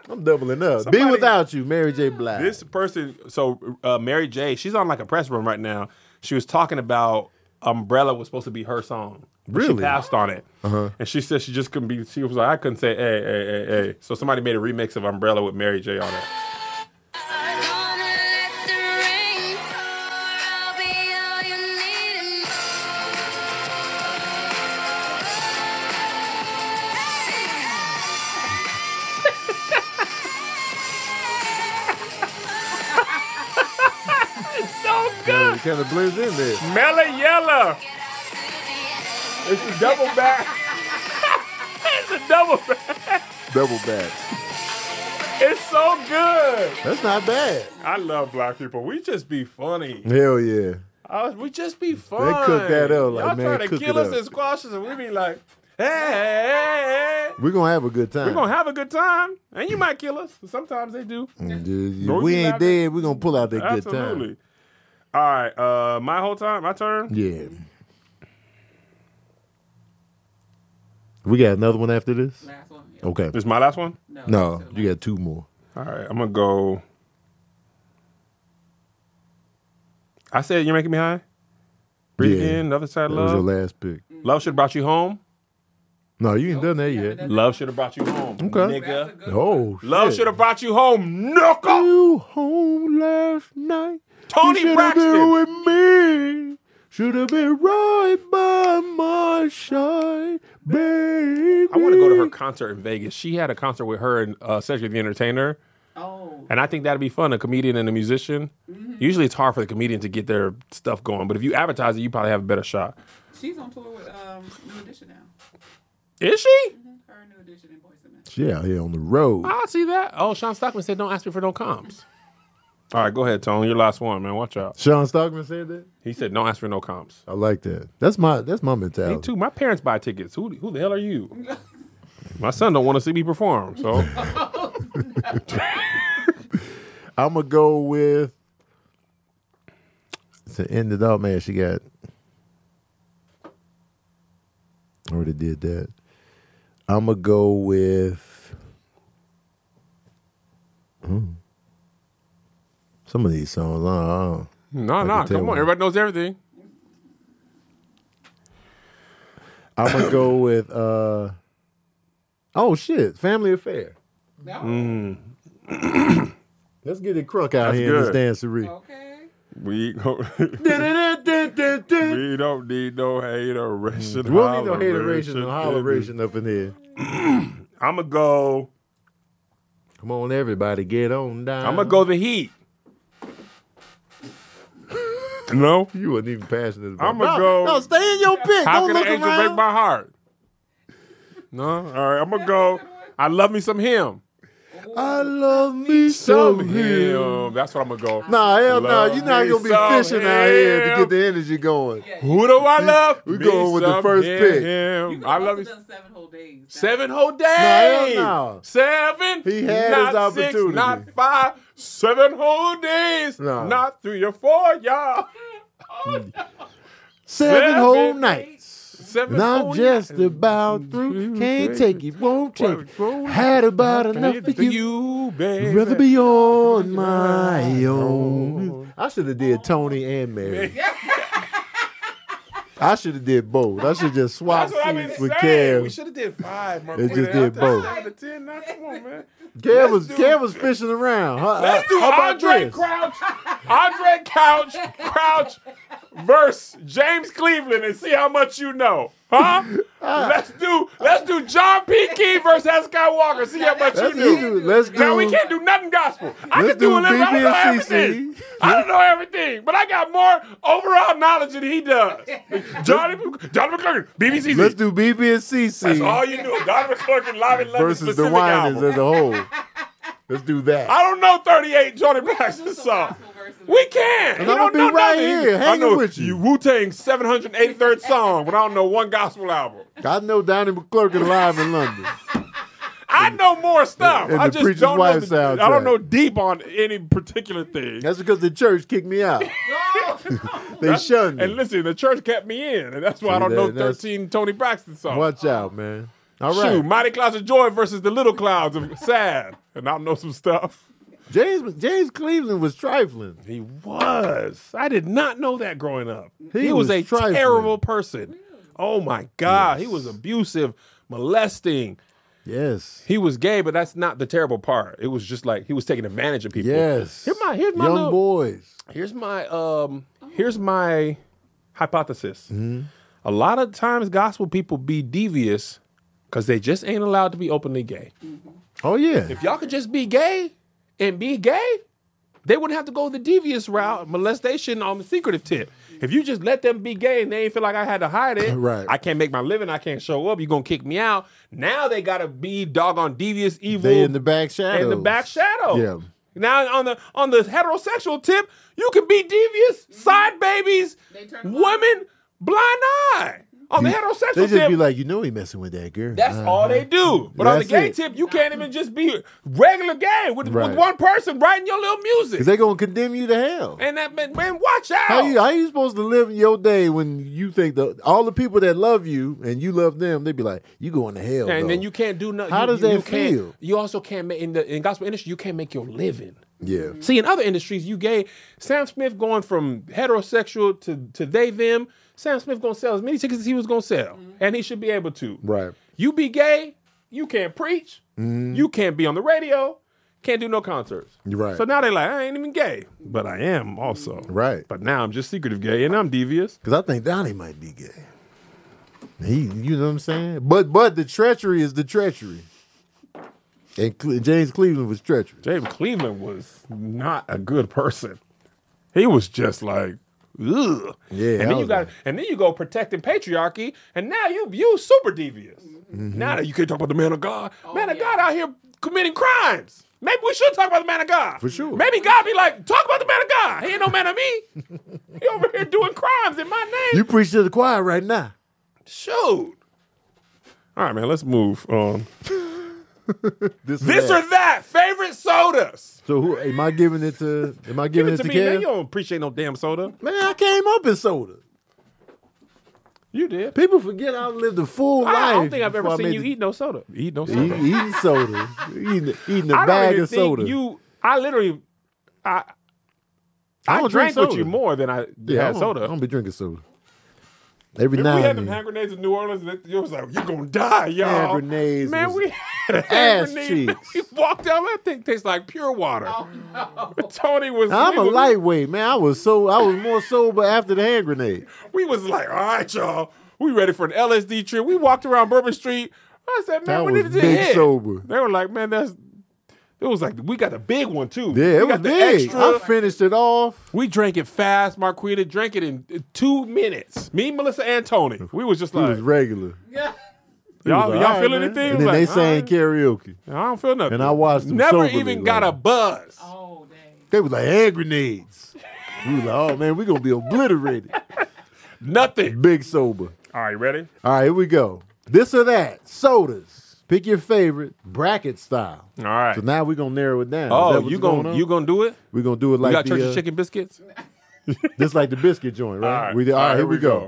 I'm doubling up. Somebody- Be Without You, Mary J. Blige. This person, so uh, Mary J, she's on like a press run right now. She was talking about Umbrella was supposed to be her song. But Really? She passed on it. Uh-huh. And she said she just couldn't be, she was like, I couldn't say, hey, hey, hey, hey. So somebody made a remix of Umbrella with Mary J on it. Gonna let the rain pour. I'll be all you need and So good. It kind of blends in there. Mellow Yellow. It's a double back. It's a double back. Double back. It's so good. That's not bad. I love black people. We just be funny. Hell yeah. Uh, we just be fun. cook that up like, Y'all man, try to cook kill it us up. and squash us, and we be like, hey, hey, hey, hey. We're going to have a good time. We're going to have a good time. And you might kill us. Sometimes they do. Mm, dude, Don't if we you ain't laugh dead, we're going to pull out that good Absolutely. time. All right. Uh, my whole time, my turn. Yeah. We got another one after this? Last one. Yeah. Okay. This is my last one? No. No, still you last. got two more. All right. I'm going to go. I said, You're Making Me High. Breathe Yeah. Again, Another Side That of was your Love. last pick. Love Should Have Brought You Home. No, you ain't done that you haven't yet. done Love Should Have Brought You Home. Okay. Nigga. That's a good one. Oh, Love shit. Should Have Brought You Home. Knuckle. You home last night. Tony you should have Braxton. been with me. Should have been right by my side, baby. I want to go to her concert in Vegas. She had a concert with her and uh, Cedric the Entertainer. Oh. And I think that'd be fun, a comedian and a musician. Usually it's hard for the comedian to get their stuff going, but if you advertise it, you probably have a better shot. She's on tour with um, New Edition now. Is she? Her and New Edition and Boyz two Men. She out here on the road. I'll see that. Oh, Sean Stockman said don't ask me for no comps. All right, go ahead, Tone. Your last one, man. Watch out. Sean Stockman said that. He said don't ask for no comps. I like that. That's my that's my mentality. Me too. My parents buy tickets. Who, who the hell are you? My son don't want to see me perform, so. I'm gonna go with to end it off, man. She got already did that. I'm gonna go with hmm. some of these songs. I don't know. No, I no, can tell come on. one. Everybody knows everything. I'm gonna go with uh oh shit, Family Affair. No. Mm. Let's get it crunk out That's here good. in this dancery. Okay. We go. we We don't need no hateration. don't need no hateration or holleration up in here. I'm gonna go. Come on, everybody, get on down. I'm gonna go the Heat. No. You wasn't even passionate about I'ma no, go- No, stay in your pick. How Don't can look an angel around. break my heart? No. All right. I'm gonna go. I love me some him. I love me some Some him. him. That's what I'm gonna go. Nah, hell no. Love You're not me going to be some fishing out here to him. get the energy going. Yeah, Who do I love? We Me going with the some first him, pick. him. You could I have love also you. done seven whole days. Seven whole days. hell no. Seven. He had not his opportunity. Six, not five. Seven whole days. No. Not three or four, y'all. Seven, Seven whole nights. Seven Not whole just nights. about through. Can't take it, won't take it. Had about enough for you. you, baby. Rather be on my own. I should have did Tony and Mary. I should have did both. I should just swap That's what I've been seats with saying. We Kev. should have did five. Mark. They just did both. Seven to ten. Now, come on, man. Kev was, do- Kev was fishing around. How, Let's do how about Andre this? Crouch, Andre Couch, Crouch versus James Cleveland and see how much you know, huh? let's do let's do John P. Key versus Hezekiah Walker. See how much you Let's do. do, let's do, Now we can't do nothing gospel. I let's can do, do a little. I B B don't know and C C. everything. I don't know everything, but I got more overall knowledge than he does. Johnny, Johnny McClurkin, B B C C. let's do B B and C C That's all you knew. Johnny McClurkin live in London versus the Specific Winans album. as a whole. Let's do that. I don't know thirty-eight Johnny Braxton songs. We can. And You I'm don't gonna be know right nothing. here, I hanging know with you. Wu Tang's seven hundred eighty-third song, but I don't know one gospel album. I know Donnie McClurkin live in London. I know more stuff. And I the just Preacher's don't know. Wife The, I soundtrack. don't know deep on any particular thing. That's because the church kicked me out. They shunned And me. listen, the church kept me in, and that's why I See, don't know that- that's- thirteen Tony Braxton songs. Watch out, man. All right. Shoot, Mighty Clouds of Joy versus the Little Clouds of Sad. And I know some stuff. James James Cleveland was trifling. He was. I did not know that growing up. He, He was, was a trifling. terrible person. Oh my God. Yes. He was abusive, molesting. Yes. He was gay, but that's not the terrible part. It was just like he was taking advantage of people. Yes. Here's my here's my Young little, boys. here's my um here's my hypothesis. Mm-hmm. A lot of times gospel people be devious because they just ain't allowed to be openly gay. Oh yeah. If y'all could just be gay and be gay, they wouldn't have to go the devious route, molestation on the secretive tip. If you just let them be gay and they ain't feel like I had to hide it, Right. I can't make my living, I can't show up, you're gonna kick me out. Now they gotta be doggone devious, evil, They in the back shadows. in the back shadow. Yeah. Now on the on the heterosexual tip, you can be devious, side babies, They turn women, blind eye. On the heterosexual They just tip, be like, you know, he messing with that girl. that's Uh-huh. all they do. But on the That's gay it. tip, you can't even just be regular gay with, Right. with one person writing your little music. Cause they gonna condemn you to hell. And that man, man, watch out. How you how you supposed to live in your day when you think the all the people that love you and you love them, they be like, you going to hell. and though. then you can't do nothing. How you, does you, that you can't- feel? You also can't make in the in gospel industry. You can't make your living. Yeah. See, in other industries, you gay. Sam Smith going from heterosexual to to they them. Sam Smith gonna sell as many tickets as he was gonna sell, and he should be able to. Right. You be gay, you can't preach, you can't be on the radio, can't do no concerts. Right. So now they like, I ain't even gay, but I am also. Right. But now I'm just secretive gay and I'm devious. Cause I think Donnie might be gay. He, you know what I'm saying? But but the treachery is the treachery. And Cle- James Cleveland was treacherous. James Cleveland was not a good person. He was just like, ugh. Yeah, And I then you was got like- and then you go protecting patriarchy, and now you you super devious. Mm-hmm. Now that you can't talk about the man of God. man of yeah. God out here committing crimes. Maybe we should talk about the man of God. For sure. Maybe God be like, talk about the man of God. He ain't no man of me. He over here doing crimes in my name. You preach to the choir right now. Shoot. All right, man, let's move on. This, or This that. or that, favorite sodas. So who am I giving it to? Am I Give giving it to to me, man. Kev? You don't appreciate no damn soda. Man, I came up in soda. You did. People forget I lived a full life. I don't think I've ever before I seen made you the- eat no soda. Eat no Eat- soda. eating soda, eating, eating a I don't bag even of think soda. you. I literally, I, I I, don't drank drink with you soda. more than I yeah, I had don't, soda. I don't be drinking soda. Every Remember now we had and them then. hand grenades in New Orleans, and you was like, "You gonna die, y'all." Hand grenades man. was We had a ass hand grenade. cheeks. We walked out. That thing tastes like pure water. Tony was. I'm we a was- lightweight, man. I was so I was more sober after the hand grenade. We was like, "All right, y'all, we ready for an L S D trip." We walked around Bourbon Street. I said, "Man, I we was needed to big hit." sober. They were like, "Man, that's." It was like we got the big one too. Yeah, we it got was the big. extra. I finished it off. We drank it fast, Marquita. Drank it in uh, two minutes. Me, Melissa, and Tony. We was just It like, was regular. Yeah. It y'all, was y'all all feel right, man. anything? And then Like, they sang all right. karaoke. I don't feel nothing. And I watched them Never soberly, even got like- a buzz. Oh, dang. They was like hand grenades. We was like, oh man, we gonna be obliterated. Nothing. Big sober. All right, ready? All right, here we go. This or that. Sodas. Pick your favorite, bracket style. All right. So now we're gonna narrow it down. Is Oh, that what's you going gonna on? you gonna do it? We're gonna do it You like got the, church uh, chicken biscuits? this like the biscuit joint, right? All right. We, all right, here we go.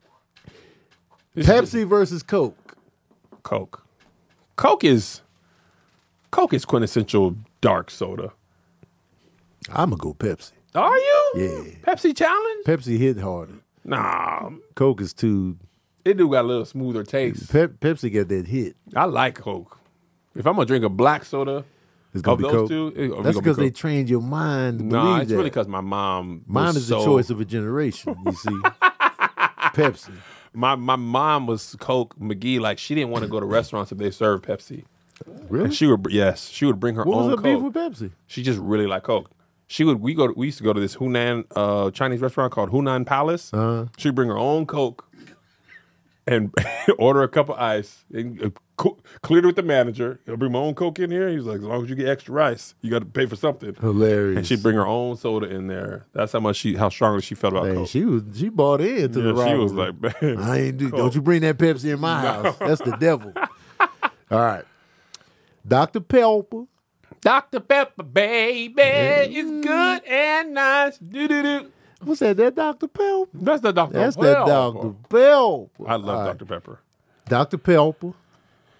This is Pepsi versus Coke. Coke. Coke is Coke is quintessential dark soda. I'm gonna go Pepsi. Are you? Yeah. Pepsi challenge? Pepsi hit harder. Nah, Coke is too. it do got a little smoother taste. Pep, Pepsi got that hit. I like Coke. If I'm gonna drink a black soda, It's gonna of be those Coke. two, it- it's That's gonna be because they Coke. trained your mind to No, believe it's that. really because my mom. Mine was is so, the choice of a generation. You see, Pepsi. My my mom was Coke McGee. Like she didn't want to go to restaurants if they served Pepsi. Really? And she would yes, she would bring her What was own her beef Coke. with Pepsi? She just really liked Coke. She would we go to, we used to go to this Hunan uh, Chinese restaurant called Hunan Palace. Uh-huh. She'd bring her own Coke and order a cup of ice and uh, co- cleared it with the manager. He'll bring my own Coke in here. He was like, as long as you get extra rice, you got to pay for something. Hilarious. And she'd bring her own soda in there. That's how much she how strongly she felt about Man, Coke. she was she bought in to Yeah, the she was rivalry. like, man, I ain't do. Coke. Don't you bring that Pepsi in my house? That's the devil. All right, Doctor Pepper. Doctor Pepper, baby, is good and nice. Do-do-do. What's that? That Doctor Pepper. That's the Doctor That's Pepper. that Doctor Pepper. I love All right. Doctor Pepper. Doctor Pepper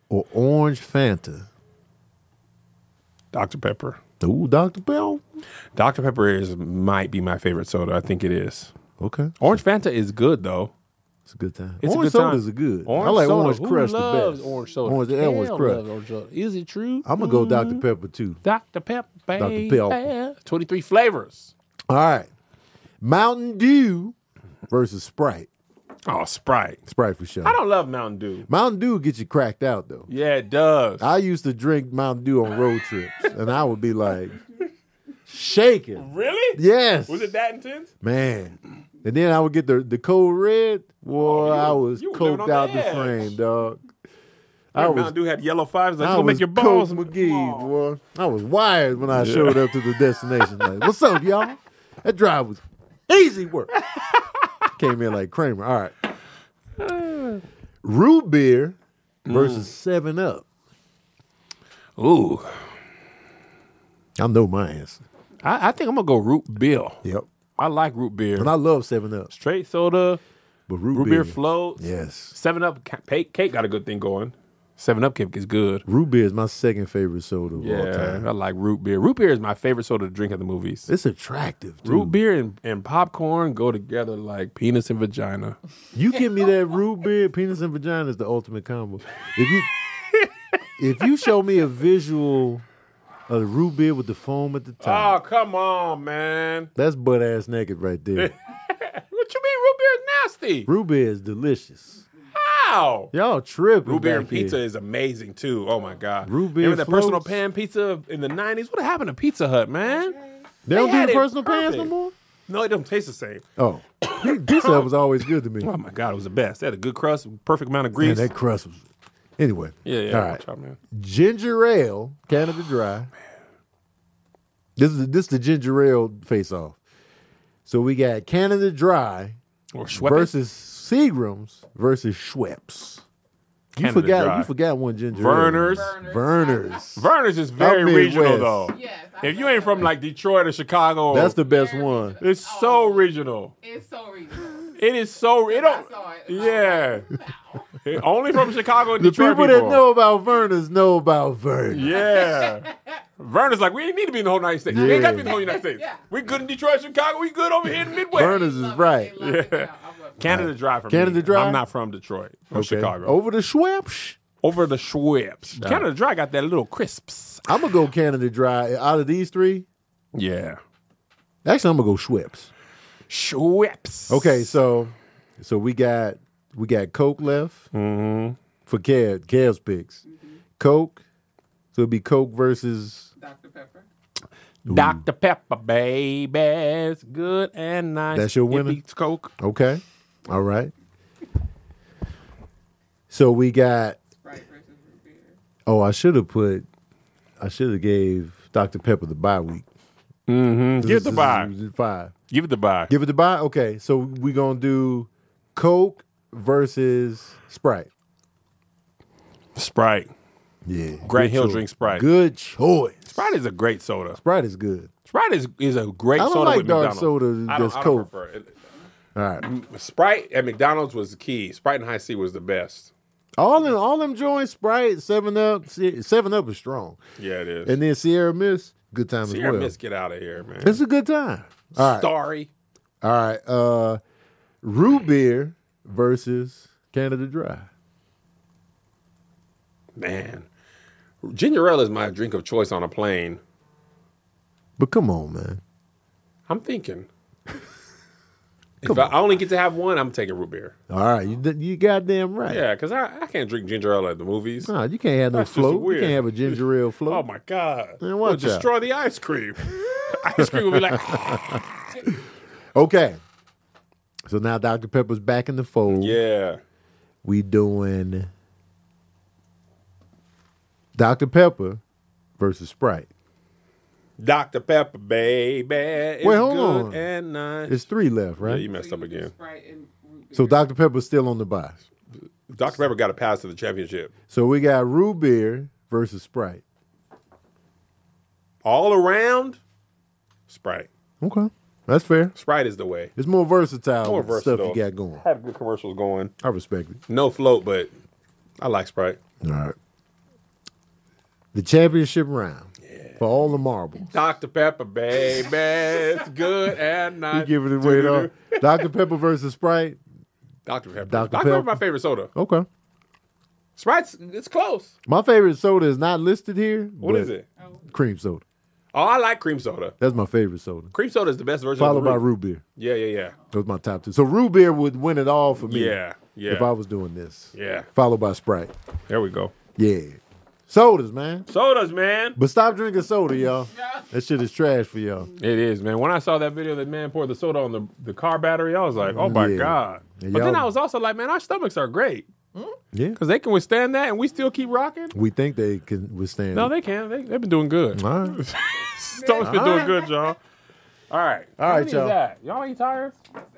or orange Fanta? Doctor Pepper. Ooh, Doctor Pepper. Doctor Pepper is might be my favorite soda. I think it is. Okay. Orange Fanta is good though. It's a good time. It's a orange good time. sodas are good. Orange I like soda. orange Who crush the loves best. orange soda? Orange, orange Hell crush. loves orange soda. Is it true? I'm going to go Doctor Pepper too. Doctor Pepper. Doctor Pepper. twenty-three flavors. All right. Mountain Dew versus Sprite. Oh, Sprite. Sprite for sure. I don't love Mountain Dew. Mountain Dew gets you cracked out though. Yeah, it does. I used to drink Mountain Dew on road trips, and I would be like shaking. Really? Yes. Was it that intense? Man. And then I would get the, the cold red. Boy, Oh, you I were- was you were living coked on the out the edge. frame, dog. I I was, Mountain Dew had yellow fives. Like, I it's gonna was make your balls. Coke McGee, boy. I was wired when I showed up to the destination. Like, what's up, y'all? That drive was easy work. Came in like Kramer. All right. Root beer versus seven up. Ooh. I know my answer. I, I think I'm gonna go root beer. Yep. I like root beer. And I love seven up. Straight soda, But root, root beer, beer floats. Yes. Seven Up cake, cake got a good thing going. Seven Up cake is good. Root beer is my second favorite soda of all Yeah, time. I like root beer. Root beer is my favorite soda to drink at the movies. It's attractive, too. Root beer and, and popcorn go together like penis and vagina. You give me that root beer, penis and vagina is the ultimate combo. If you if you show me a visual of the root beer with the foam at the Oh, top, come on, man. that's butt ass naked right there. What you mean root beer is nasty? Root beer is delicious. How? Y'all tripping. Root beer back and pizza here. is amazing too. Oh my god. Root beer Remember that personal floats? pan pizza in the nineties? What happened to Pizza Hut, man? They don't They do had the it personal pans no perfect. more? No, it don't taste the same. Oh. Pizza Hut was always good to me. Oh my god, it was the best. They had a good crust, perfect amount of Man, grease. that crust was. Anyway. yeah, yeah. All right. Watch out, man. Ginger ale, Canada Dry. This is this is the ginger ale face off. So we got Canada Dry Or Schweppes. versus Seagram's versus Schweppes. You Canada forgot Dry. you forgot one ginger Verner's. ale. Verner's. Verner's is very Up regional Midwest. though. Yes. I If you love ain't from that. like Detroit or Chicago, That's the best Very one. regional. it's so regional. It's so regional. It is so it I don't. saw it. Yeah, It- only from Chicago and The Detroit people, that know about Verner's know about Verner's. Yeah. Verner's like, we ain't need to be in the whole United States. We ain't got to be in the whole United States. Yeah. We good in Detroit, Chicago. We good over here in the Midwest. Verner's is Love it. right. They love it. Yeah. Yeah, I love it. Canada Dry for Canada me. Dry? I'm not from Detroit or Okay. Chicago. Over the Schweppes. Over the Schweppes. Canada Dry got that little crisps. I'm gonna go Canada Dry. Out of these three, Yeah. actually, I'm gonna go Schweppes. Schweppes. Okay, so so we got we got Coke left Mm-hmm. for Kev. Kev's picks. Coke. So it'd be Coke versus Doctor Pepper. Doctor Pepper, baby. It's good and nice. That's your It winner? beats Coke. okay. All right. So we got. Sprite versus root beer. Oh, I should have put. I should have gave Doctor Pepper the bye week. Mm-hmm. Give it the This buy. is Five. Give it the buy. Give it the bye. Okay, so we gonna do Coke versus Sprite. Sprite. Yeah. Grant good Hill choice. drinks Sprite. Good choice. Sprite is a great soda. Sprite is good. Sprite is, is a great I don't soda like with dark McDonald's. soda I don't, that's I don't Coke. prefer it. All right. Sprite at McDonald's was the key. Sprite and High C was the best. All them, all them joints, Sprite, Seven Up, Se- Seven Up is strong, Yeah, it is. and then Sierra Mist, good time Sierra as well. Mist, get out of here, man. It's a good time. All right, Starry. all right. Uh, root beer versus Canada Dry. Man. Ginger ale is my drink of choice on a plane. But come on, man. I'm thinking. If I only get to have one, I'm taking root beer. All right, you you goddamn right. Yeah, because I, I can't drink ginger ale at the movies. Nah, you can't have no That's just float. You weird. can't have a ginger ale float. Oh my God. Man, It'll watch out. destroy the ice cream. Ice cream will be like, Okay. So now Doctor Pepper's back in the fold. yeah. We doing Doctor Pepper versus Sprite. Doctor Pepper, baby. It's Wait, hold good on. and nice. It's three left, Yeah, right? you messed up again. Sprite and root beer. So Doctor Pepper's still on the bye. Doctor Pepper got a pass to the championship. So we got root beer versus Sprite. All around, Sprite. Okay. That's fair. Sprite is the way. It's more versatile More with the stuff you versatile. got going. Have good commercials going. I respect it. No float, but I like Sprite. All right. The championship round for all the marbles. Doctor Pepper, baby, it's good and You not. giving it away though. Doctor Pepper versus Sprite. Doctor Pepper. Doctor Doctor Pepper, Pepper. my favorite soda. Okay. Sprite's, it's close. My favorite soda is not listed here. What but is it? Cream soda. Oh, I like cream soda. That's my favorite soda. Cream soda is the best version. Followed of by the root beer. Yeah, yeah, yeah. Those my top two. So root beer would win it all for me. Yeah, yeah. If I was doing this. Yeah. Followed by Sprite. There we go. Yeah. Sodas, man. Sodas, man. But stop drinking soda, y'all. That shit is trash for y'all. It is, man. When I saw that video that man poured the soda on the, the car battery, I was like, oh my Yeah. God. Yeah, But then y'all- I was also like, man, our stomachs are great. Yeah. Because they can withstand that and we still keep rocking. We think they can withstand No, it. they can. They, they've been doing good. All right. Stomach's been doing good, y'all. All right. All How right, many is y'all. that? Y'all ain't tired?